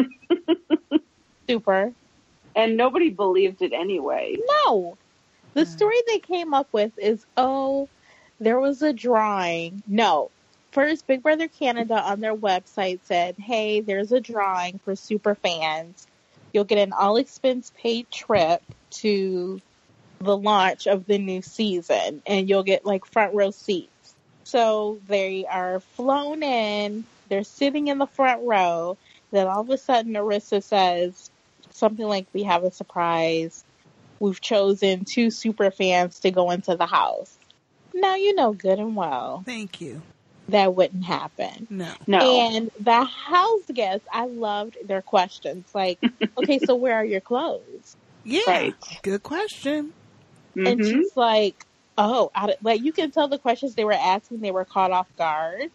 Super. And nobody believed it anyway. No. The story they came up with is, oh, there was a drawing. No. First, Big Brother Canada on their website said, hey, there's a drawing for super fans. You'll get an all-expense-paid trip to the launch of the new season, and you'll get, like, front row seats. So they are flown in. They're sitting in the front row. Then all of a sudden, Narissa says something like, we have a surprise. We've chosen two super fans to go into the house. Now, you know good and well. Thank you. That wouldn't happen. No. No. And the house guests, I loved their questions. Like, okay, so where are your clothes? Yeah. Right. Good question. Mm-hmm. And she's like, oh, I, like you can tell the questions they were asking, they were caught off guard.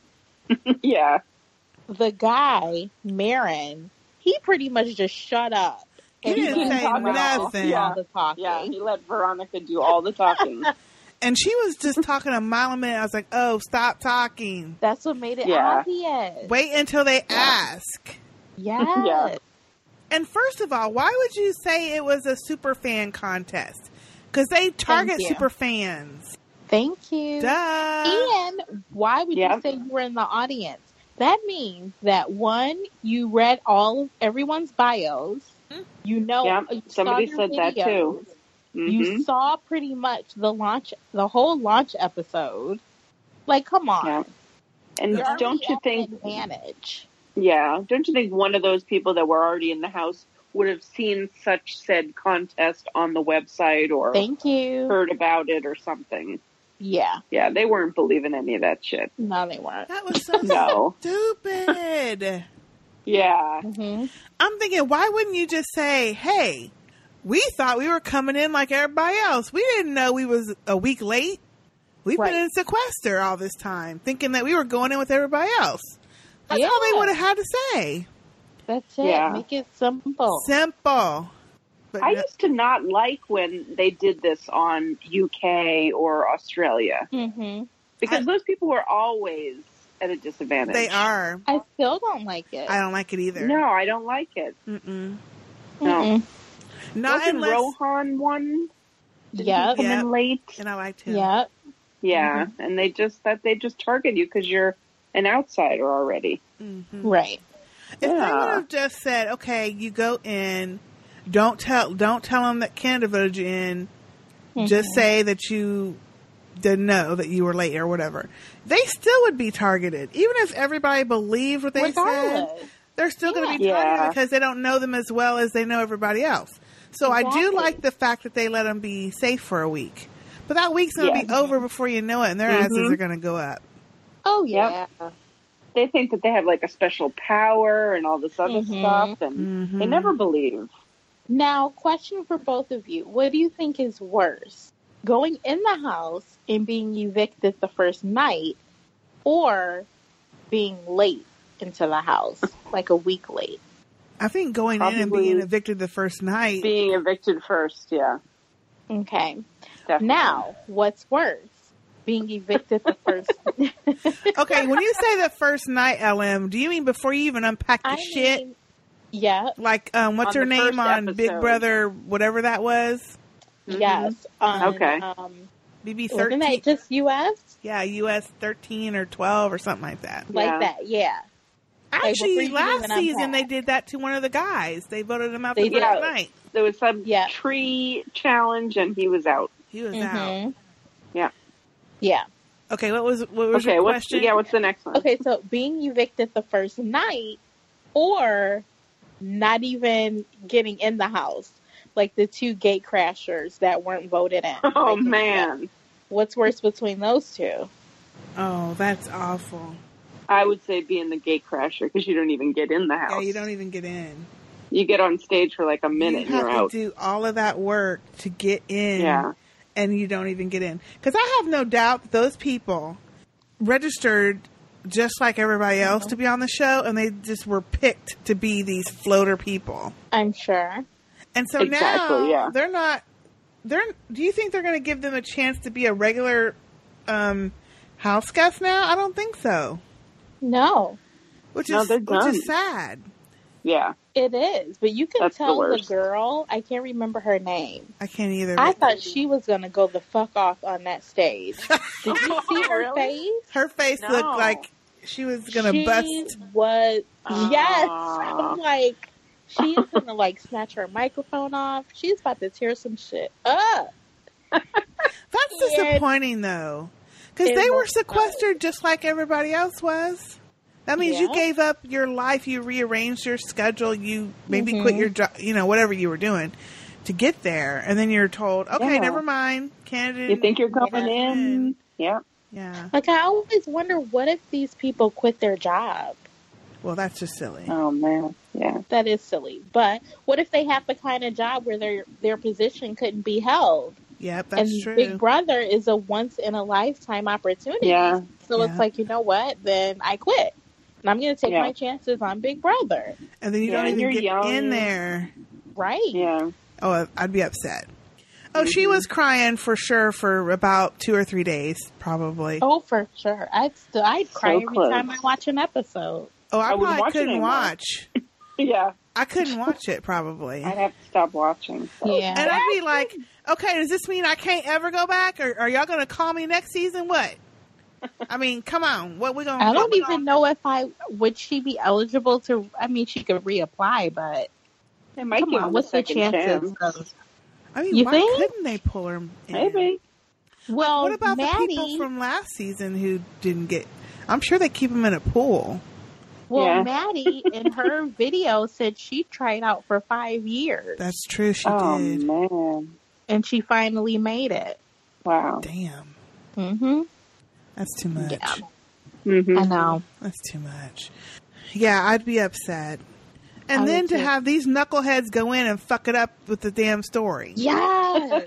Yeah. The guy, Marin, he pretty much just shut up. He And didn't let say Veronica nothing. do all the talking. Yeah, he let Veronica do all the talking. And she was just talking a mile a minute. I was like, oh, stop talking. That's what made it Yeah. obvious. Wait until they ask. Yes. Yeah. And first of all, why would you say it was a super fan contest? Because they target you. super fans. Thank you. Duh. And why would Yep. you say you were in the audience? That means that one, you read all everyone's bios. You know, Yep. you saw Somebody their said that, videos. too. Mm-hmm. You saw pretty much the launch, the whole launch episode. Like, come on. Yeah. And You're don't already you at think, an advantage? yeah, don't you think one of those people that were already in the house would have seen such said contest on the website or Thank you. heard about it or something? Yeah. Yeah, they weren't believing any of that shit. No, they weren't. That was so No. stupid. Yeah. hmm I'm thinking, why wouldn't you just say, hey, we thought we were coming in like everybody else. We didn't know we was a week late. We've Right. been in sequester all this time, thinking that we were going in with everybody else. That's Yeah. all they would have had to say. That's it. Yeah. Make it simple. Simple. But I no- used to not like when they did this on U K or Australia hmm because I- those people were always at a disadvantage. they are. I still don't like it. I don't like it either. No, I don't like it. Mm-mm. No. Mm-mm. Not Wasn't unless. Rohan one? Did Yep. he come Yep. in late? And I liked him. Yep. Yeah, and they just that they just target you because you're an outsider already. Mm-hmm. Right. If they Yeah. would have just said, "Okay, you go in, don't tell, don't tell them that Canada voted you in. Just Mhm. say that you didn't know that you were late or whatever," they still would be targeted, even if everybody believed what they said. Regardless. They're still going to be Yeah. targeted Yeah. because they don't know them as well as they know everybody else. So I do Exactly. like the fact that they let them be safe for a week, but that week's going to Yeah. be over before you know it, and their Mhm. asses are going to go up. Oh, Yep. yeah. They think that they have like a special power and all this other Mhm. stuff, and Mhm. they never believe. Now, question for both of you. What do you think is worse? Going in the house and being evicted the first night, or being late into the house, like a week late? I think going in and Probably being evicted the first night. Being evicted first, yeah. Okay. Definitely. Now, what's worse? Being evicted the first... Okay, when you say the first night, L M, do you mean before you even unpack the I shit? mean, yeah. Like, um, what's On her the name first on Big episode. Brother, whatever that was? Mhm. Yes. On, Okay. Um, B B wasn't thirteen? that just U S? Yeah, U S thirteen or twelve or something like that. Like Yeah. that, yeah. before Actually, you last even season unpack. they did that to one of the guys. They voted him out They the did. first night. There was some Yeah. tree challenge, and he was out. He was out. Mhm. Yeah. Yeah. Okay, what was what was Okay, your what's question? yeah? What's the next one? Okay, so being evicted the first night, or not even getting in the house, like the two gate crashers that weren't voted in. Oh Like, man, what's worse between those two? Oh, that's awful. I would say being the gate crasher because you don't even get in the house. Yeah, you don't even get in. You get on stage for like a minute You and have you're to out. do all of that work to get in. Yeah. And you don't even get in. Because I have no doubt that those people registered just like everybody else to be on the show, and they just were picked to be these floater people. I'm sure. And so Exactly, now yeah. they're not. They're. Do you think they're going to give them a chance to be a regular um, house guest now? I don't think so. No. Which No, is they're which done. is sad. Yeah. It is, but you can That's the tell the, worst. girl, I can't remember her name. I can't either. I thought she was going to go the fuck off on that stage. Did you see her Really? face? Her face No. looked like she was gonna she bust. was, yes. Aw. I'm like, she's going to like snatch her microphone off. She's about to tear some shit up. That's And- disappointing, though, because It they were was- sequestered just like everybody else was. That means you Yeah. gave up your life, you rearranged your schedule, you maybe Mhm. quit your job, you know, whatever you were doing to get there, and then you're told, okay, Yeah. never mind, Canada. You think you're coming Yeah. in? Yeah. Yeah. Like, I always wonder, what if these people quit their job? Well, that's just silly. Oh man. Yeah. That is silly. But what if they have the kind of job where their their position couldn't be held? Yep, that's and true. Big Brother is a once in a lifetime opportunity. Yeah. So Yeah. it's like, you know what? Then I quit. And I'm going to take Yeah. my chances on Big Brother. And then you Yeah, don't and even you're get young. in there. Right. Yeah. Oh, I'd be upset. Oh, she Mhm. was crying for sure for about two or three days, probably. Oh, Oh, for sure. I'd still, I'd cry every close. time I watch an episode. I, I wouldn't probably watch it couldn't anymore. watch. Yeah. I couldn't watch it probably. I'd have to stop watching. Yeah. And I'd be like, okay, does this mean I can't ever go back? Or are y'all going to call me next season? What? I mean, come on. What we going to I do? don't even know if I, would she be eligible to, I mean, she could reapply, but They might come give on, them a what's the second chances? chance. Of, I mean, You why think? couldn't they pull her in? Maybe. well, What about Maddie, the people from last season who didn't get... I'm sure they keep them in a pool. well, Yeah. Maddie in her video said she tried out for five years That's true. She Oh did. man. and she finally made it. Wow. Damn. Mm-hmm. That's too much. Yeah. Mm-hmm. I know. That's too much. Yeah, I'd be upset. And I then would to too. have these knuckleheads go in and fuck it up with the damn story. Yes.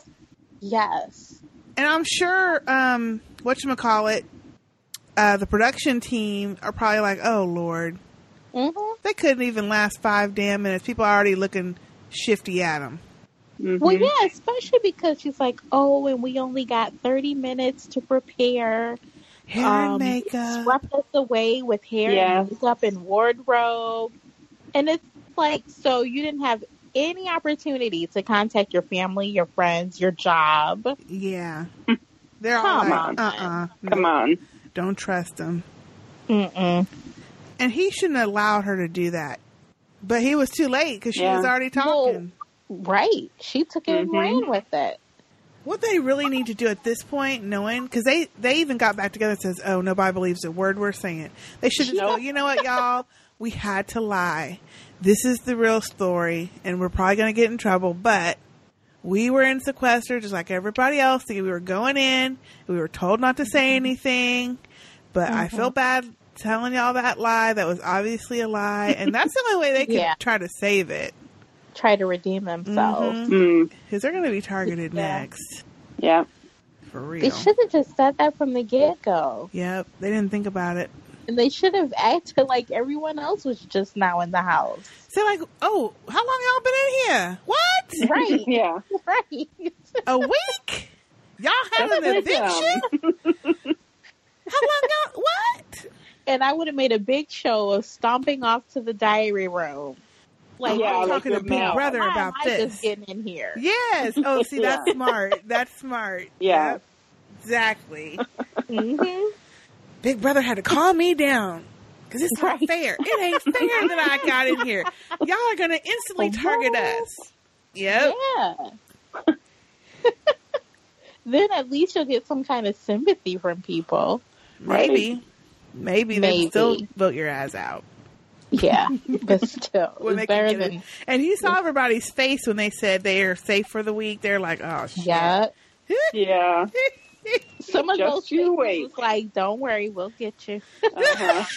Yes. And I'm sure, um, whatchamacallit, uh, the production team are probably like, oh, Lord. Mm-hmm. They couldn't even last five damn minutes. People are already looking shifty at them. Mm-hmm. Well, yeah, especially because she's like, oh, and we only got thirty minutes to prepare. Hair Um, and makeup. Swept us away with hair Yeah. and makeup and wardrobe. And it's like, so you didn't have any opportunity to contact your family, your friends, your job. Yeah. They're all Come like, on. uh-uh. Come no, on. Don't trust them. Mm-mm. And he shouldn't have allowed her to do that. But he was too late because she Yeah. was already talking. Right. She took it and Mhm. ran with it. What they really need to do at this point, knowing, because they, they even got back together and says, oh, nobody believes a word we're saying. They should just go, you know what, y'all? We had to lie. This is the real story, and we're probably going to get in trouble, but we were in sequester just like everybody else. We were going in. We were told not to say anything, but I feel bad telling y'all that lie. That was obviously a lie, and that's the only way they can Yeah. try to save it. Try to redeem themselves. Mhm. Mm. Because they're going to be targeted Yeah. next. Yeah. For They real. should have just said that from the get-go. Yep. They didn't think about it. And they should have acted like everyone else was just now in the house. So like, oh, how long y'all been in here? What? Right. Yeah. Right. A week? Y'all had an That's good eviction? How long y'all? What? And I would have made a big show of stomping off to the diary room. Like, Yeah, I'm like talking to your Big mouth. Brother why about am I this. just getting in here? Yes. Oh, see, that's smart. That's smart. Yeah. Yep. Exactly. Mm-hmm. Big Brother had to calm me down. Because it's not Right. fair. It ain't fair that I got in here. Y'all are going to instantly target us. Yep. Yeah. Then at least you'll get some kind of sympathy from people. Maybe. Maybe they'll Maybe. still vote your ass out. Yeah. But still, When it's they better can get than... it. And you saw everybody's face when they said they are safe for the week. They're like, oh, shit. Yeah. Yeah. Some of Just those you faces wait. was like, don't worry, we'll get you. Uh-huh.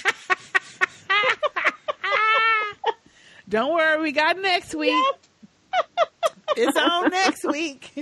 Don't worry, we got next week. It's on next week.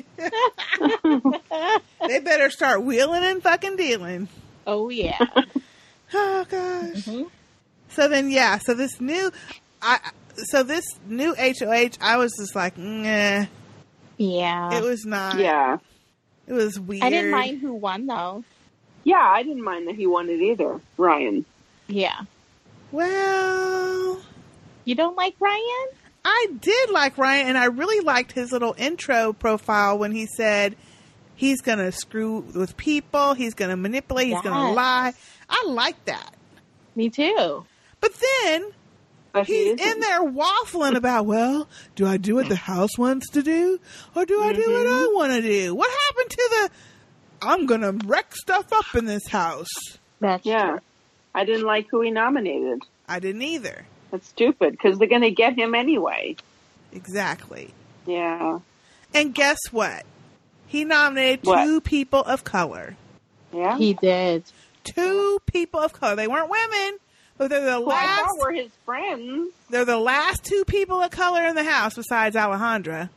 They better start wheeling and fucking dealing. Oh, yeah. Oh, gosh. Mhm. So then, yeah, so this new, I, so this new H O H, I was just like, nah, Yeah. it was not. Yeah. It was weird. I didn't mind who won, though. Yeah, I didn't mind that he won it either, Ryan. Yeah. Well, You don't like Ryan? I did like Ryan, and I really liked his little intro profile when he said he's going to screw with people, he's going to manipulate, Yes. he's going to lie. I like that. Me too. But then But he he's isn't. in there waffling about, well, do I do what the house wants to do? Or do I do what Mm-hmm. I want to do? What happened to the, I'm going to wreck stuff up in this house? That's Yeah. true. I didn't like who he nominated. I didn't either. That's stupid because they're going to get him anyway. Exactly. Yeah. And guess what? He nominated What? two people of color. Yeah. He did. Two people of color. They weren't women, but they're the Who I last. thought were his friends. They're the last two people of color in the house besides Alejandra.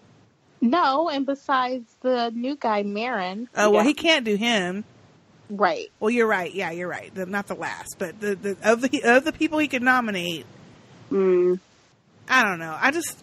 No, and besides the new guy, Marin. Oh well, Yeah. he can't do him. Right. Well, you're right. Yeah, you're right. The, not the last, but the, the of the of the people he could nominate. Mm. I don't know. I just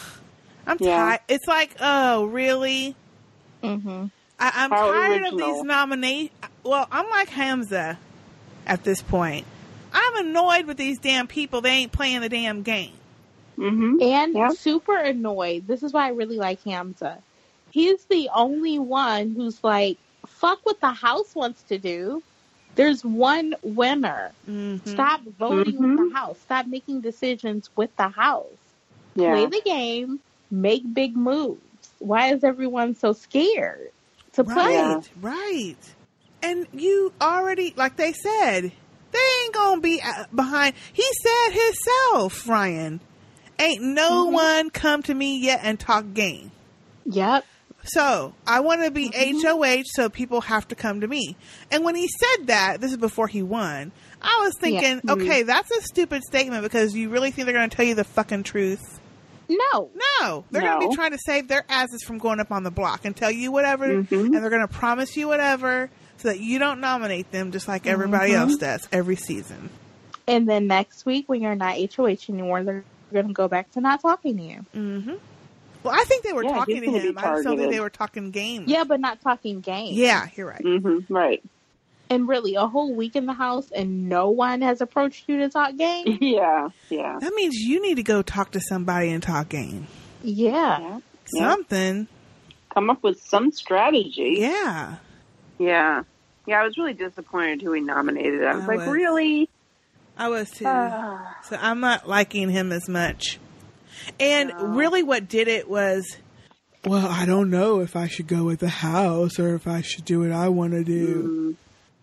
I'm Yeah. tired. It's like, oh, really? Mm-hmm. I, I'm How tired original. of these nominations. Well, I'm like Hamza at this point. I'm annoyed with these damn people. They ain't playing the damn game. Mm-hmm. And Yeah. super annoyed. This is why I really like Hamza. He's the only one who's like, fuck what the house wants to do. There's one winner. Mm-hmm. Stop voting with Mhm. the house. Stop making decisions with the house. Yeah. Play the game. Make big moves. Why is everyone so scared to play? Right, Yeah. right. And you already, like they said, they ain't gonna be uh, behind. He said himself, Ryan, ain't no Mhm. one come to me yet and talk game. Yep. So I want to be Mhm. H O H, so people have to come to me. And when he said that, this is before he won, I was thinking, Yeah. okay, that's a stupid statement because you really think they're going to tell you the fucking truth. No. No, they're going to No. be trying to save their asses from going up on the block and tell you whatever, Mhm. and they're going to promise you whatever so that you don't nominate them just like everybody Mhm. else does every season. And then next week, when you're not H O H anymore, they're going to go back to not talking to you. Mm-hmm. Well, I think they were Yeah, talking he's to gonna be him. I just don't think targeted. they were talking game. Yeah, but not talking game. Yeah, you're right. Mm-hmm. Right. And really, a whole week in the house and no one has approached you to talk game? Yeah. Yeah. That means you need to go talk to somebody and talk game. Yeah. Yeah. Yeah. Something. Come up with some strategy. Yeah. Yeah. Yeah, I was really disappointed who he nominated. I was I like, was. really? I was too. Ah. So I'm not liking him as much. And No. really what did it was, well, I don't know if I should go with the house or if I should do what I want to do.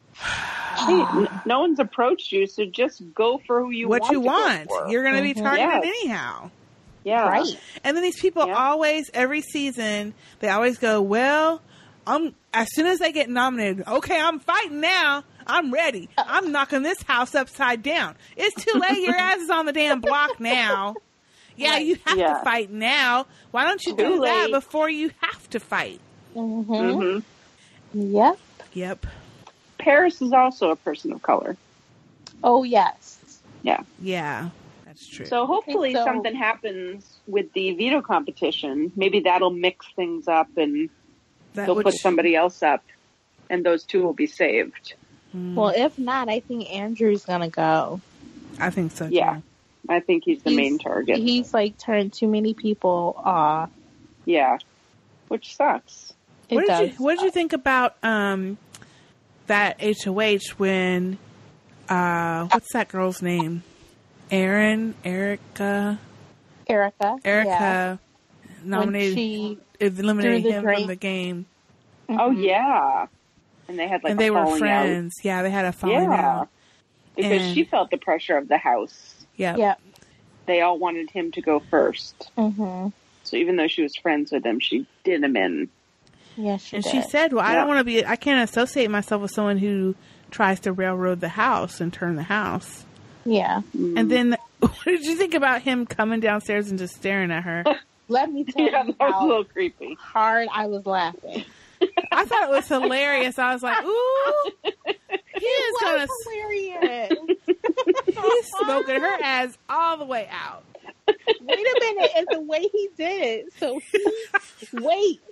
Hey, n- no one's approached you, so just go for who you what want you to go want. for. You're going to be Mhm. targeted Yes. anyhow. Yeah. Right. And then these people Yeah. always, every season, they always go, well, I'm, as soon as they get nominated, okay, I'm fighting now. I'm ready. I'm knocking this house upside down. It's too late. Your ass is on the damn block now. Yeah, Right. you have Yeah. to fight now. Why don't you Too do that late. before you have to fight? Mm-hmm. Mm-hmm. Yep. Yep. Paris is also a person of color. Oh, yes. Yeah. Yeah, that's true. So hopefully so- something happens with the veto competition. Maybe that'll mix things up and that they'll would put sh- somebody else up and those two will be saved. Mm, Well, if not, I think Andrew's going to go. I think so. Too. Yeah. I think he's the He's- main target. He's like turned too many people off. Yeah. Which sucks. It What did does. you What did you think about um that H O H when uh what's that girl's name? Erin, Erica, Erica. Erica Yeah. nominated, When she, eliminated threw the him drink. from the game, Oh, Mhm. yeah. And they had like and a they were falling friends. Yeah, they had a out. falling Yeah. out. Because And- she felt the pressure of the house. Yep. Yep. They all wanted him to go first. Mm-hmm. So even though she was friends with him, she did him in. Yeah, she And did. she said, "Well, I Yeah. don't want to be. I can't associate myself with someone who tries to railroad the house and turn the house." Yeah. Mm. And then, what did you think about him coming downstairs and just staring at her? Let me tell Yeah, you that was a how little creepy. hard I was laughing. I thought it was hilarious. I was like, "Ooh, he is It gonna." was hilarious. He's smoking her ass all the way out. Wait a minute, and the way he did it. So he waits.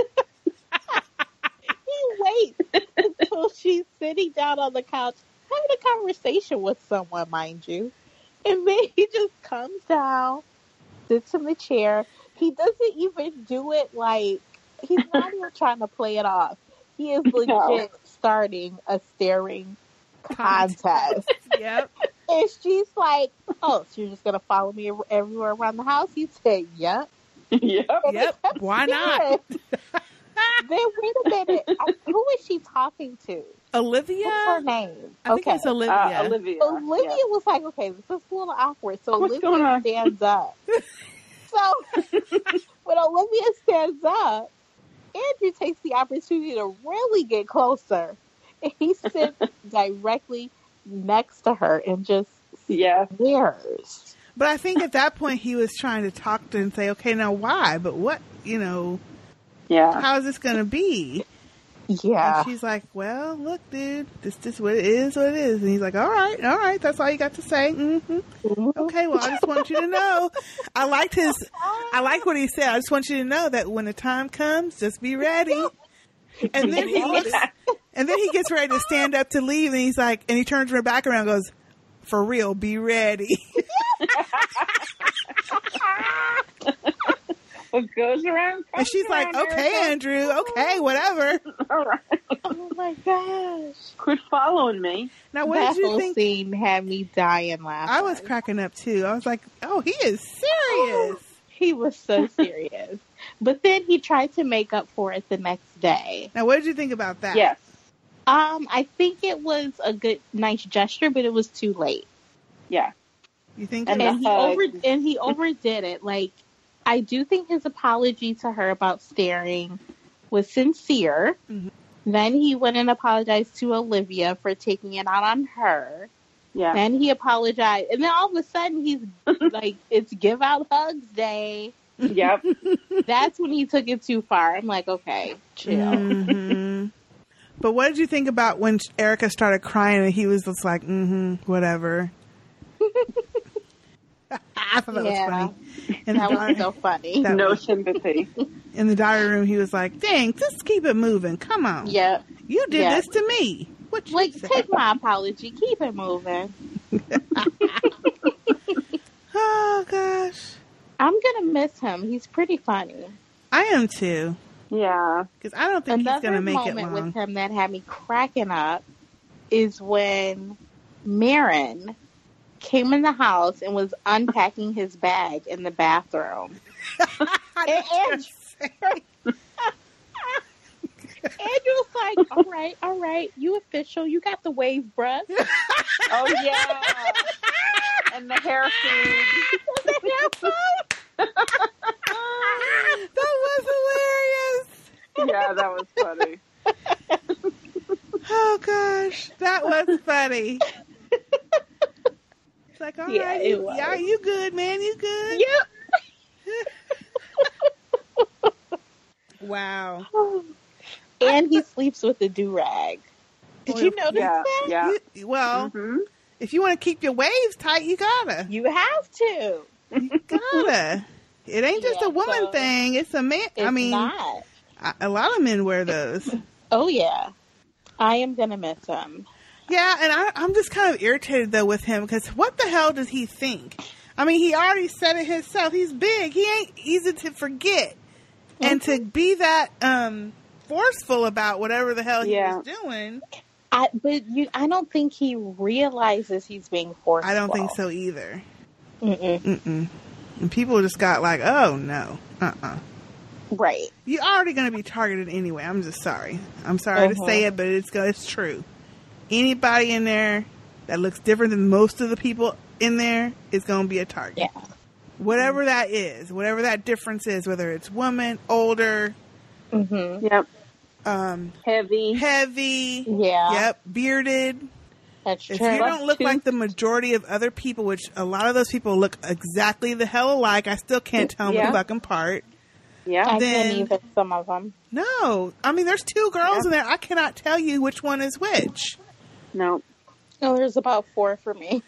he waits until she's sitting down on the couch having a conversation with someone, mind you. And then he just comes down, sits in the chair. He doesn't even do it like, he's not even trying to play it off. He is legit no. starting a staring contest. Yep. And she's like, oh, so you're just going to follow me everywhere around the house? He said, yep. Yep. Yep. Why not? Then wait a minute. I, who is she talking to? Olivia? What's her name? I think okay. it's Olivia. Uh, Olivia. Olivia yeah. was like, okay, this is a little awkward. So What's Olivia stands up. So when Olivia stands up, Andrew takes the opportunity to really get closer. And he sits directly next to her and just yeah. stares. But I think at that point he was trying to talk to her and say, okay, now why? But what, you know, yeah. how is this going to be? Yeah. And she's like, well, look, dude, this this what it is, what it is. And he's like, all right, all right, that's all you got to say. Mm-hmm. Mm-hmm. Okay, well, I just want you to know. I liked his, I like what he said. I just want you to know that when the time comes, just be ready. And then he looks, and then he gets ready to stand up to leave, and he's like, and he turns her back around and goes, for real, be ready. What goes around comes And she's around, like, okay, Erica. Andrew, okay, whatever. All right. Oh my gosh. Quit following me. Now, what that did you whole think? scene had me dying laughing. I was cracking up too. I was like, oh, he is serious. He was so serious. But then he tried to make up for it the next day. Now, what did you think about that? Yes. Um, I think it was a good, nice gesture, but it was too late. Yeah. You think? And it- And the he hug. over and he overdid it. Like, I do think his apology to her about staring was sincere. Mm-hmm. Then he went and apologized to Olivia for taking it out on her. Yeah. Then he apologized. And then all of a sudden he's like, it's give out hugs day. Yep. That's when he took it too far. I'm like, okay, chill. Mm-hmm. But what did you think about when Erica started crying and he was just like, mm-hmm, whatever. I thought that Yeah. was funny. In the, That was diary, so funny. that No was- sympathy. in the diary room, he was like, dang, just keep it moving. Come on. Yep. You did Yeah. this to me. What you Like, say? take my apology. Keep it moving. Oh, gosh. I'm going to miss him. He's pretty funny. I am too. Yeah. Because I don't think he's Another going to make it moment long. with him that had me cracking up is when Marin came in the house and was unpacking his bag in the bathroom. And Andrew, Andrew was like, all right, all right, you official. You got the wave brush. Oh, yeah. And the hair food. That was hilarious. Yeah, that was funny. Oh, gosh. That was funny. It's like, all right, Yeah, it you, was. yeah, you good, man. You good? Yep. Wow. And he sleeps with a do-rag. Did Well, you notice Yeah, that? yeah. You- well, hmm if you want to keep your waves tight, you gotta. You have to. You gotta. It ain't just Yeah, a woman so thing. It's a man. It's I mean, not. a, a lot of men wear those. Oh, yeah. I am going to miss him. Yeah, and I, I'm just kind of irritated, though, with him, because what the hell does he think? I mean, he already said it himself. He's big. He ain't easy to forget. Mm-hmm. And to be that um, forceful about whatever the hell he Yeah. was doing, I, but you, I don't think he realizes he's being forceful. I don't think so either. Mm-mm. Mm-mm. And people just got like, oh, no. Uh-uh. Right. You're already going to be targeted anyway. I'm just sorry. I'm sorry to Uh-huh. say it, but it's it's true. Anybody in there that looks different than most of the people in there is going to be a target. Yeah. Whatever that is, whatever that difference is, whether it's woman, older, Mm-hmm. Yep. um, Heavy. heavy, Yeah. yep, bearded. That's If true. you don't look Tooth. like the majority of other people, which a lot of those people look exactly the hell alike, I still can't tell them Yeah. the fucking apart. Yeah. I then- can't even some of them. No, I mean, there's two girls Yeah. in there. I cannot tell you which one is which. No. No, there's about four for me.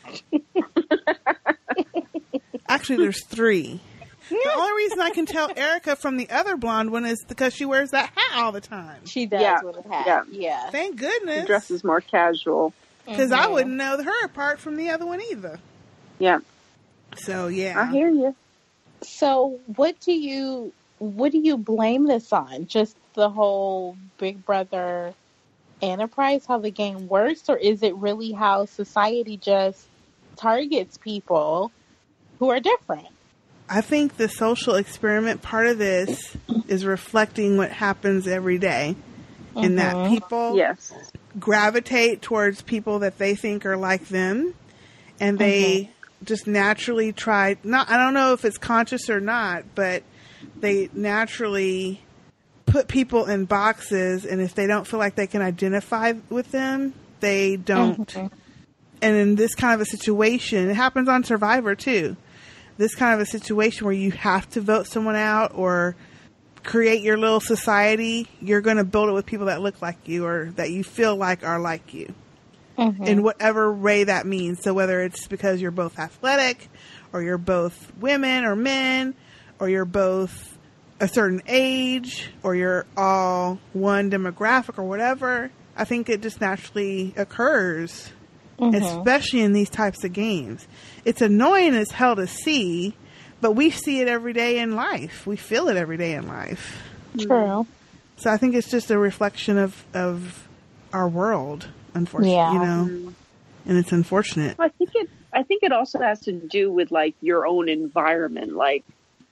Actually, there's three. The only reason I can tell Erica from the other blonde one is because she wears that hat all the time. She does Yeah. with a hat. Yeah. Yeah. Thank He goodness. dresses more casual. Because I Mhm. wouldn't know her apart from the other one either. Yeah. So yeah, I hear you. So, what do you what do you blame this on? Just the whole Big Brother enterprise, how the game works, or is it really how society just targets people who are different? I think the social experiment part of this is reflecting what happens every day, in that Mhm. people Yes. gravitate towards people that they think are like them, and they just naturally try. Not, I don't know if it's conscious or not, but they naturally put people in boxes, and if they don't feel like they can identify with them, they don't. Mhm. And in this kind of a situation, it happens on Survivor too. This kind of a situation where you have to vote someone out or create your little society, you're going to build it with people that look like you or that you feel like are like you. Mhm. In whatever way that means. So whether it's because you're both athletic, or you're both women or men, or you're both a certain age, or you're all one demographic or whatever, I think it just naturally occurs, Mhm. especially in these types of games. It's annoying as hell to see, but we see it every day in life. We feel it every day in life. True. So I think it's just a reflection of, of our world, unfortunately, Yeah. you know, and it's unfortunate. Well, I think it. I think it also has to do with like your own environment. Like,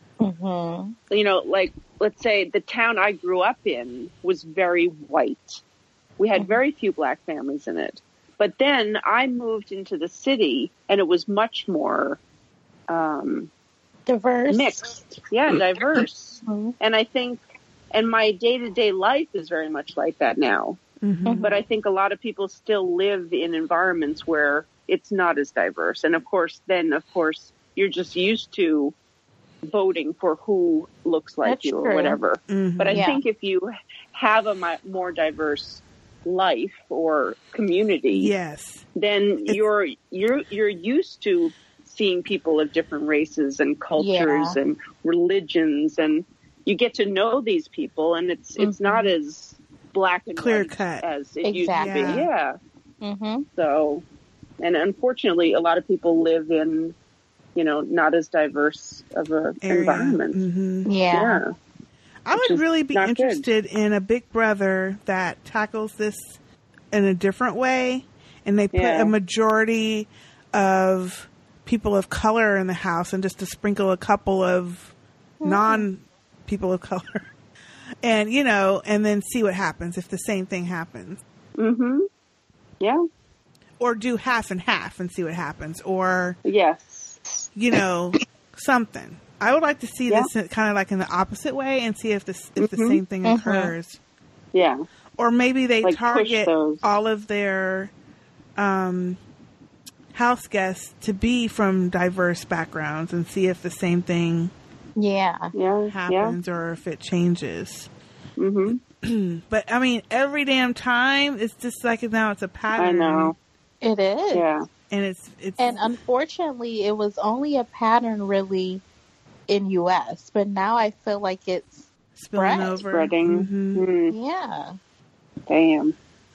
Mhm. you know, like let's say the town I grew up in was very white. We had very few black families in it. But then I moved into the city, and it was much more um, Diverse. mixed, yeah, diverse. Mhm. And I think, and my day to day life is very much like that now. Mm-hmm. But I think a lot of people still live in environments where it's not as diverse. And of course, then of course, you're just used to voting for who looks like That's you or true. whatever. Mhm. But I Yeah. think if you have a mi- more diverse life or community, Yes. then It's- you're you're you're used to seeing people of different races and cultures Yeah. and religions, and you get to know these people, and it's it's Mhm. not as black and Clear white cut. as it Exactly. used to be. Yeah. Mhm. So, and unfortunately, a lot of people live in, you know, not as diverse of a Area. environment. Mhm. Yeah. Yeah. I Which would is really be not good. interested in a Big Brother that tackles this in a different way, and they put Yeah. a majority of people of color in the house, and just to sprinkle a couple of non people of color, and you know, and then see what happens if the same thing happens, Mm-hmm. Yeah. or do half and half and see what happens, or Yes. you know, something. I would like to see Yeah. this kind of like in the opposite way and see if this if the Mhm. same thing Mhm. occurs. Yeah. Or maybe they Like, push target those. all of their um, house guests to be from diverse backgrounds and see if the same thing Yeah. Yeah. happens or if it changes. Yeah. Mm-hmm. But I mean, every damn time it's just like now it's a pattern. I know. It is. Yeah. and it's it's And unfortunately, it was only a pattern really in U S, but now I feel like it's spilling spread. over. Spreading. Mhm. Mm, yeah. damn.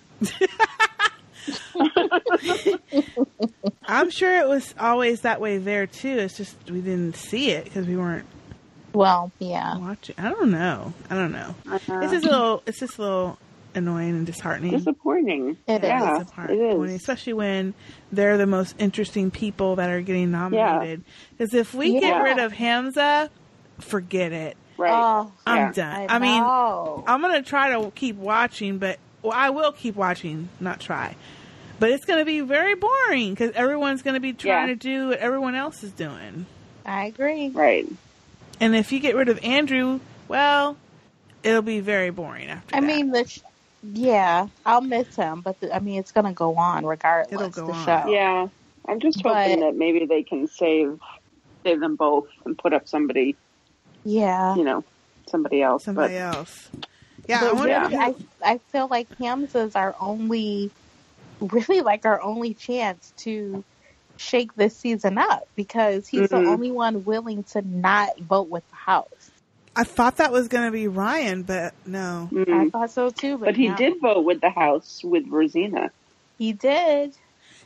I'm sure it was always that way there too. It's just we didn't see it because we weren't Well, yeah. watching. I don't know. I don't know. Uh, It's just a little. It's just a little annoying and disheartening. disappointing. It yeah, It's it disappointing, is. especially when they're the most interesting people that are getting nominated. Because if we get Yeah. rid of Hamza, forget it. Right. Oh, I'm Yeah. done. I, I, mean, know. I'm gonna try to keep watching, but well, I will keep watching, not try. But it's gonna be very boring because everyone's gonna be trying Yeah. to do what everyone else is doing. I agree. Right. And if you get rid of Andrew, well, it'll be very boring after I that. mean, the sh- yeah, I'll miss him, but the, I mean, it's going to go on regardless. It'll go the on. show. Yeah. I'm just hoping But- that maybe they can save save them both and put up somebody, Yeah. you know, somebody else. somebody but else. Yeah, I But wonder. really, who- I I feel like Hamza's our only, really like our only chance to shake this season up because he's Mhm. the only one willing to not vote with the house. I thought that was going to be Ryan, but no. mm. I thought so too, but, But he no. did vote with the House with Rosina. He did.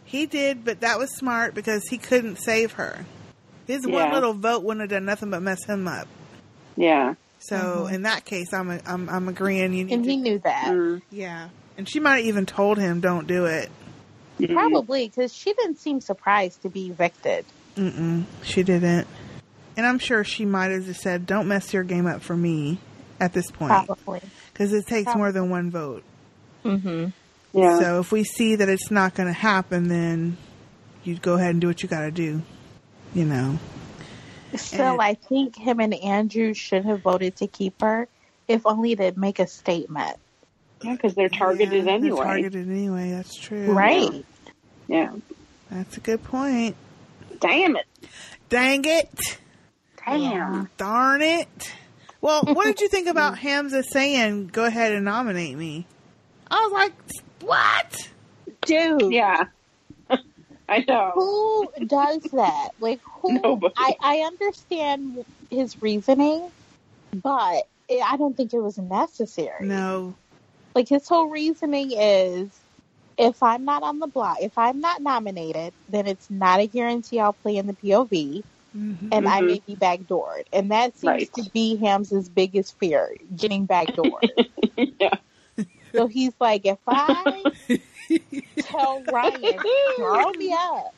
He did, but that was smart because he couldn't save her. His Yeah. one little vote wouldn't have done nothing but mess him up. Yeah. So Mhm. in that case, I'm a, I'm I'm agreeing. You need And to, he knew that. Mm. yeah. And she might have even told him, "Don't do it." Mm. Probably, because she didn't seem surprised to be evicted. Mm-mm, she didn't. And I'm sure she might have just said, "Don't mess your game up for me." At this point, Probably. because it takes Probably. more than one vote. Mm-hmm. Yeah. So if we see that it's not going to happen, then you go ahead and do what you got to do. You know. Still, And- I think him and Andrew should have voted to keep her, if only to make a statement. Yeah, because they're targeted Yeah, anyway. They're targeted anyway. That's true. Right. Yeah. That's a good point. Damn it. Dang it. Damn. Darn it. Well, what did you think about Hamza saying, "Go ahead and nominate me"? I was like, what? Dude. Yeah. I know. Who does that? Like, who? Nobody. I, I understand his reasoning, but it, I don't think it was necessary. No. Like, his whole reasoning is, if I'm not on the block, if I'm not nominated, then it's not a guarantee I'll play in the P O V, Mhm. and I Mhm. may be backdoored. And that seems Right. to be Hamza's biggest fear, getting backdoored. Yeah. So he's like, if I tell Ryan, throw me up,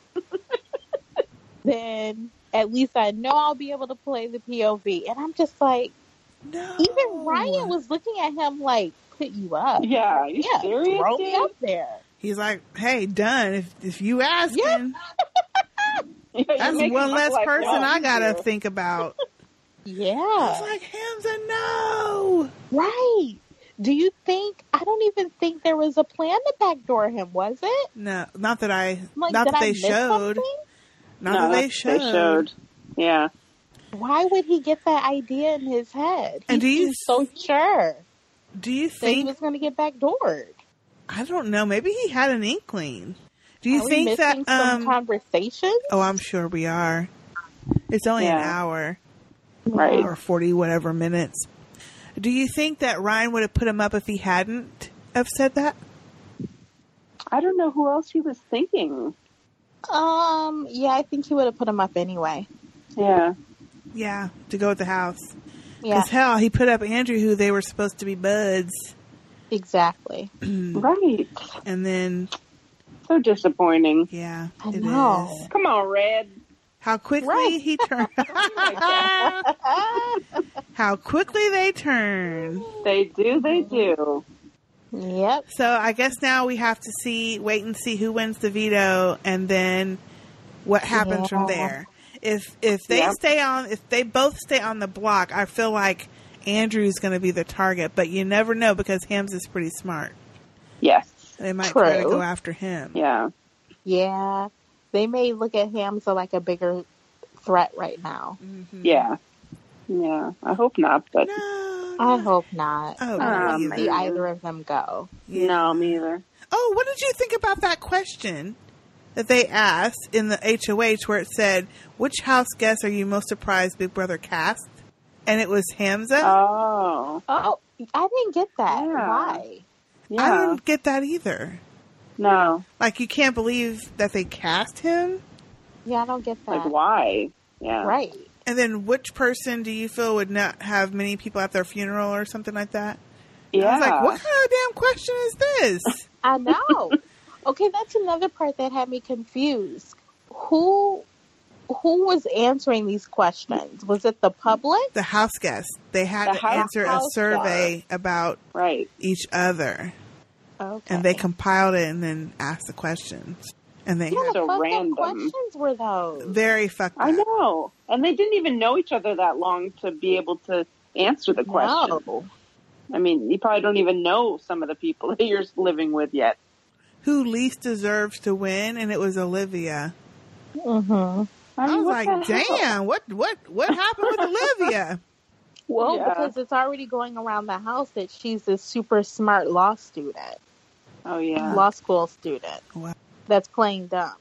then at least I know I'll be able to play the P O V. And I'm just like, No. even Ryan was looking at him like, put you up. Yeah. Are you Yeah, serious? throw dude? me up there. He's like, hey, done. If if you asking, Yep. Yeah, you're that's making one my less life person hell I gotta easier. think about. I Yeah. was like, Hamza, no. Right. Do you think, I don't even think there was a plan to backdoor him, was it? No, not that I, Like, not did that I they miss showed. something? Not No, that they that's- showed. They showed. Yeah. Why would he get that idea in his head? He And do you seemed so sure Do you that he think? was going to get backdoored. I don't know. Maybe he had an inkling. Do you Are we think that? missing some Um, conversations? oh, I'm sure we are. It's only an Yeah. hour Right. or forty whatever minutes. Do you think that Ryan would have put him up if he hadn't have said that? I don't know who else he was thinking. Um, yeah, I think he would have put him up anyway. Yeah. Yeah, to go with the house. Yeah, Because hell, he put up Andrew, who they were supposed to be buds, exactly. Right. and then So disappointing. yeah, I it is. know. Come on, Red. How quickly Right. he turned. How quickly they turn. They do, they do. Yep. So I guess now we have to see, wait and see who wins the veto, and then what happens from Yeah. there. If if they Yep. stay on, if they both stay on the block, I feel like Andrew's going to be the target. But you never know because Hamza's pretty smart. Yes. They might try to True. go after him. Yeah. Yeah. They may look at Hamza like a bigger threat right now. Mhm. Yeah. Yeah. I hope not, but No, I hope not. Oh, I don't Oh, want to see man. either of them go. Yeah. no, me either. Oh, what did you think about that question that they asked in the H O H where it said, which house guest are you most surprised Big Brother cast? And it was Hamza. Oh. Oh, I didn't get that. Yeah. Why? Yeah. I don't get that either. No. Like, you can't believe that they cast him? Yeah, I don't get that. Like, why? Yeah. Right. And then which person do you feel would not have many people at their funeral or something like that? Yeah. I was like, what kind of damn question is this? I know. Okay, that's another part that had me confused. Who who was answering these questions? Was it the public? The house guests. They had The to house- answer a house survey about Right. each other. Okay. And they compiled it and then asked the questions. And they what had the So fuck kind of random. questions were those? very fucked up. I know. And they didn't even know each other that long to be able to answer the question. No. I mean, you probably don't even know some of the people that you're living with yet. Who least deserves to win? And it was Olivia. Mm-hmm. I mean, was what like, the hell? damn, what, what, what happened with Olivia? Well, Yeah. because it's already going around the house that she's a super smart law student, Oh, yeah. law school student Wow. that's playing dumb.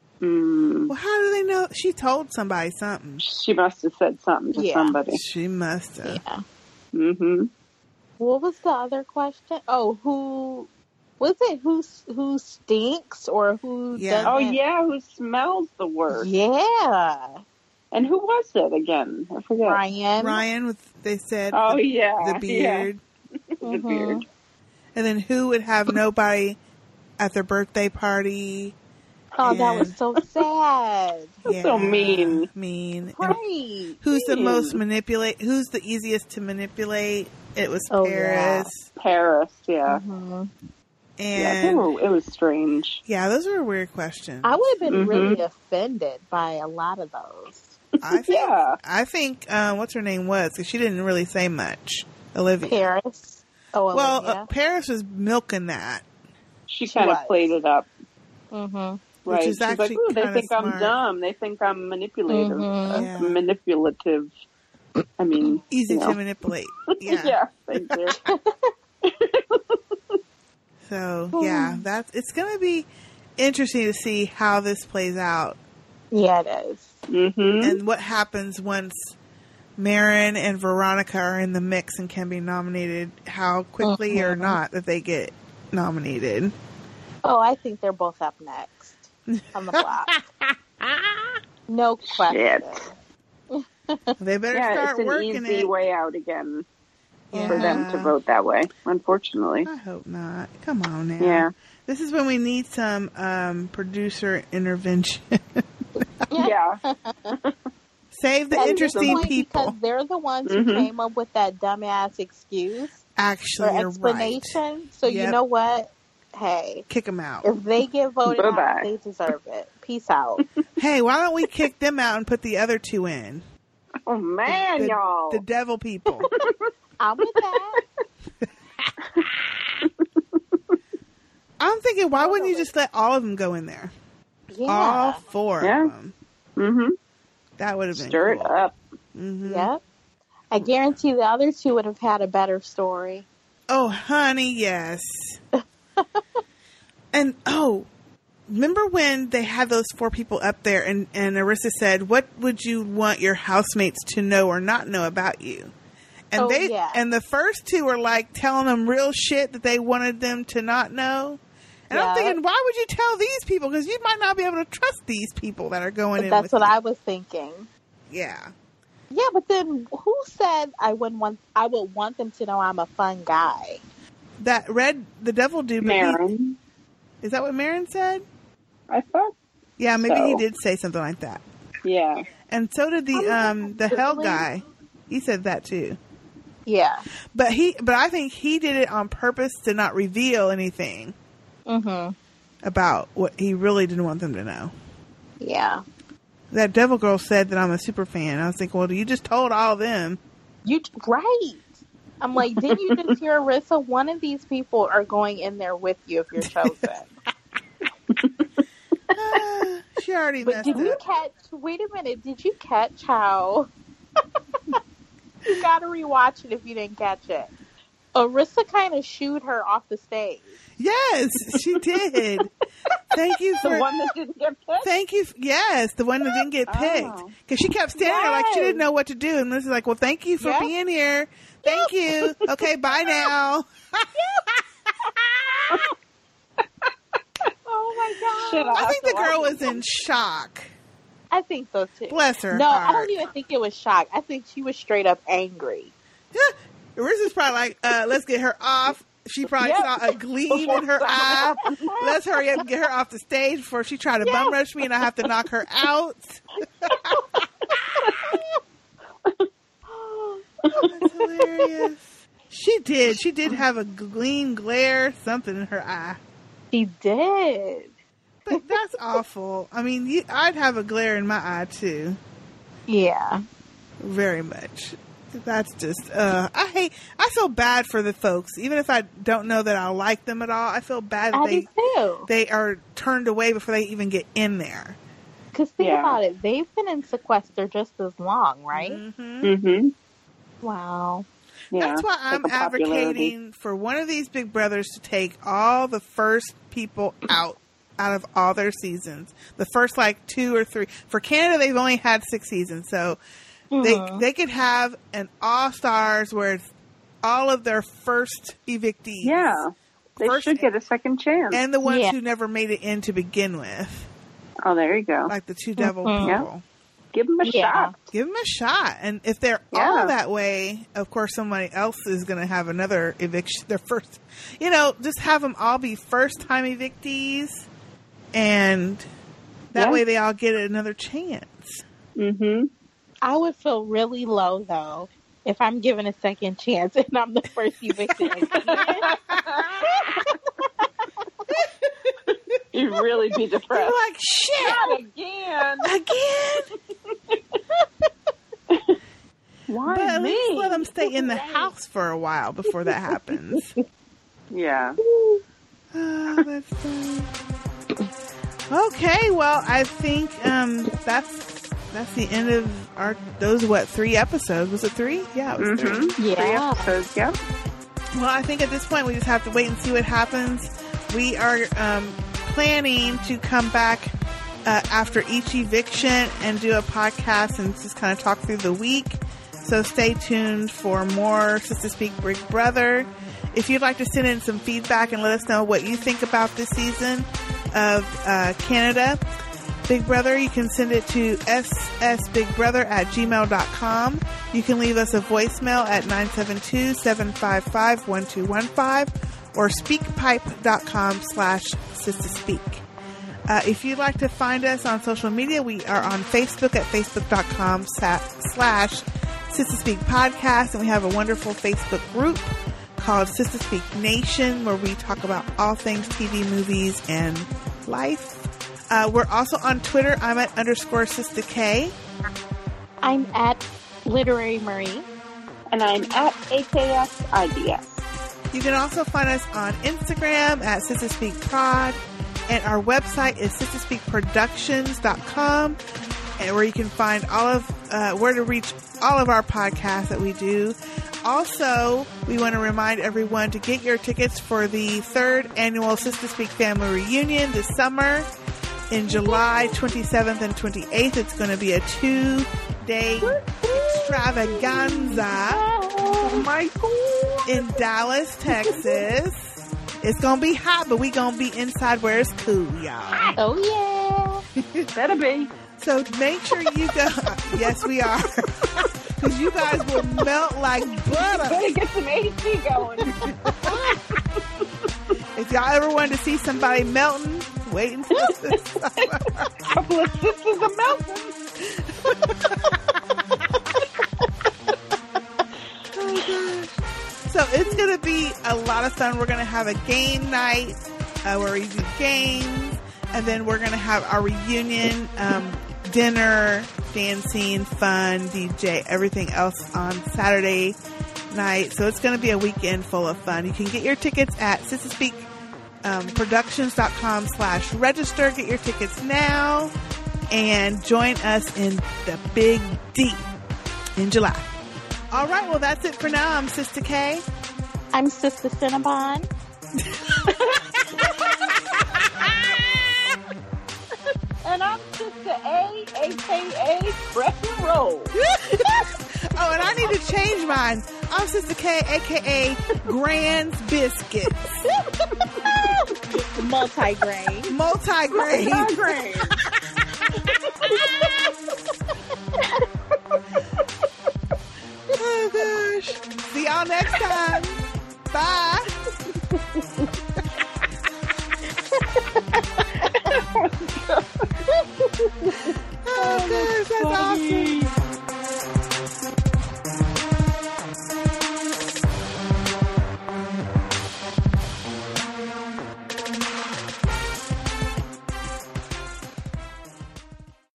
Mm. Well, how do they know? She told somebody something. She must have said something to Yeah. somebody. She must have. Yeah. Mm-hmm. What was the other question? Oh, who Was it who who stinks or who Yeah. doesn't? Oh yeah, who smells the worst? Yeah. And who was it again? I forget. Ryan. Ryan with they said Oh the, yeah, the beard. yeah. the Mhm. beard. And then who would have nobody at their birthday party? Oh, that And- was so sad. That's so mean. Mean. And Right. who's the Mean. most manipulate? Who's the easiest to manipulate? It was Oh, Paris. Paris, yeah. Mhm. Yeah, they And were, it was strange. yeah, those were weird questions. I would have been Mhm. really offended by a lot of those. I think. Yeah. I think. Uh, what's her name was? Because she didn't really say much. Olivia. Paris. Oh, Well, Olivia. uh, Paris was milking that. She She kind was. of played it up. mm-hmm. Which Right. is She's like, actually ooh, they kinda think smart. I'm dumb. They think I'm manipulative. Mhm. Uh, Yeah. Manipulative. I mean, Easy you to know. manipulate. Yeah. yeah, thank you. So yeah, that's it's going to be interesting to see how this plays out Yeah, it is. hmm and what happens once Marin and Veronica are in the mix and can be nominated. How quickly or Mhm. not that they get nominated. Oh, I think they're both up next on the block. No question. Shit. They better Yeah, start it's an working easy it. way out again Yeah. for them to vote that way, unfortunately. I hope not. Come on now. Yeah. This is when we need some um, producer intervention. Yeah. Save the At this interesting point, people. because they're the ones who Mhm. came up with that dumbass excuse Actually, or you're right. explanation. So Yep. you know what? Hey, Kick them out. if they get voted Bye-bye. out, they deserve it. Peace out. Hey, why don't we kick them out and put the other two in? Oh man, The, y'all. the devil people. I'm with that. I'm thinking, why wouldn't you just let all of them go in there? Yeah. All four Yeah. of them. hmm That would have been Stir cool. it up. Mhm. Yep. I guarantee the other two would have had a better story. Oh, honey, yes. And, oh, remember when they had those four people up there and, and Arissa said, what would you want your housemates to know or not know about you? And Oh, they yeah. and the first two were like telling them real shit that they wanted them to not know. And I'm Yeah. thinking, why would you tell these people? Because you might not be able to trust these people that are going But in. that's with what you. I was thinking. Yeah. Yeah, but then who said I wouldn't want? I would want them to know I'm a fun guy. That red, the devil dude. but he- Marin, Is that what Marin said? I thought. Yeah, maybe he So. did say something like that. Yeah. And so did the um the hell Really? guy. He said that too. Yeah. But he but I think he did it on purpose to not reveal anything Mhm. about what he really didn't want them to know. Yeah. That devil girl said that I'm a super fan. I was thinking, well, you just told all them. You right. I'm like, didn't you just hear Arissa? One of these people are going in there with you if you're chosen. Ah, she already But messed did you up. catch? Wait a minute. Did you catch how? You got to rewatch it if you didn't catch it. Arissa kind of shooed her off the stage. Yes, she did. Thank you The for one that didn't get picked? Thank you. f- Yes, the one that didn't get picked. Oh. Because she kept standing there like she Yes. didn't know what to do. And this is like, well, thank you for Yep. being here. Thank you. Okay, bye now. Oh my god! Shit, I'll I have think to the girl watch was it. in shock. I think so too. Bless her No, I heart. don't even think it was shock. I think she was straight up angry. Arissa's probably like, uh, let's get her off. She probably Yep. saw a gleam in her eye. Let's hurry up and get her off the stage before she tried to bum rush me and I have to knock her out. That's hilarious. She did. She did have a gleam, glare, something in her eye. She did. But that's awful. I mean, you, I'd have a glare in my eye too. Yeah. Very much. That's just, uh, I hate, I feel bad for the folks. Even if I don't know that I'll like them at all, I feel bad that I they, do too. they are turned away before they even get in there. Because think Yeah. about it. They've been in sequester just as long, right? hmm Mm-hmm. Wow. Yeah. That's why like I'm a popularity. advocating for one of these Big Brothers to take all the first people out, out of all their seasons. The first like two or three. For Canada, they've only had six seasons, so Mhm. they they could have an All Stars where it's all of their first evictees. Yeah. They first should get a second chance. and the ones Yeah. who never made it in to begin with, Oh, there you go. like the two devil Mhm. people. Give them a Yeah. shot. Give them a shot, and if they're Yeah. all that way, of course, somebody else is going to have another eviction. Their first, you know, just have them all be first-time evictees, and that Yeah. way they all get another chance. Mm-hmm. I would feel really low though if I'm given a second chance and I'm the first evicted. You'd really be They're depressed. like, shit, Not again. again. Why But at me? least let them stay in the house for a while before that happens. Yeah. Oh, that's funny. Okay, well, I think um, that's that's the end of our those what three episodes? Was it three? Yeah, it was three. Mm-hmm. Three Yeah. episodes, yeah. Well, I think at this point we just have to wait and see what happens. We are um, planning to come back uh, after each eviction and do a podcast and just kind of talk through the week. So stay tuned for more Sister Speak Big Brother. If you'd like to send in some feedback and let us know what you think about this season of uh, Canada Big Brother, you can send it to ssbigbrother at gmail dot com. You can leave us a voicemail at nine seven two, seven five five, one two one five or speakpipe.com slash Sister Speak. Uh, if you'd like to find us on social media, we are on Facebook at facebook.com slash Sister Speak Podcast, and we have a wonderful Facebook group called Sister Speak Nation, where we talk about all things T V, movies, and life. Uh, we're also on Twitter. I'm at underscore Sister K. I'm at Literary Marie. And I'm at A K S I D S. You can also find us on Instagram at Sister Speak Prod, and our website is sister speak productions dot com, and where you can find all of uh, where to reach all of our podcasts that we do. Also, we want to remind everyone to get your tickets for the third annual Sister Speak Family Reunion this summer in July twenty-seventh and twenty-eighth. It's going to be a two-day extravaganza Oh my God. in Dallas, Texas. It's going to be hot, but we going to be inside where it's cool, y'all. Oh yeah. Better be. So make sure you go. Yes, we are. Because you guys will melt like butter. Better get some A C going. If y'all ever wanted to see somebody melting, wait until this summer. Couple of sisters are melting. Oh, gosh. So it's going to be a lot of fun. We're going to have a game night uh, where we do games. And then we're going to have our reunion, um, dinner, dancing, fun, D J, everything else on Saturday night. So it's going to be a weekend full of fun. You can get your tickets at sister speak productions dot com slash register. Get your tickets now and join us in the Big D in July. All right, well, that's it for now. I'm Sister K. I'm Sister Cinnabon. And I'm Sister A, A K A Press and Roll. Oh, and I need to change mine. I'm Sister K, a k a. Grand's Biscuits. Multi-grain. Multi-grain. Multi-grain. Oh, gosh. See y'all next time. Bye.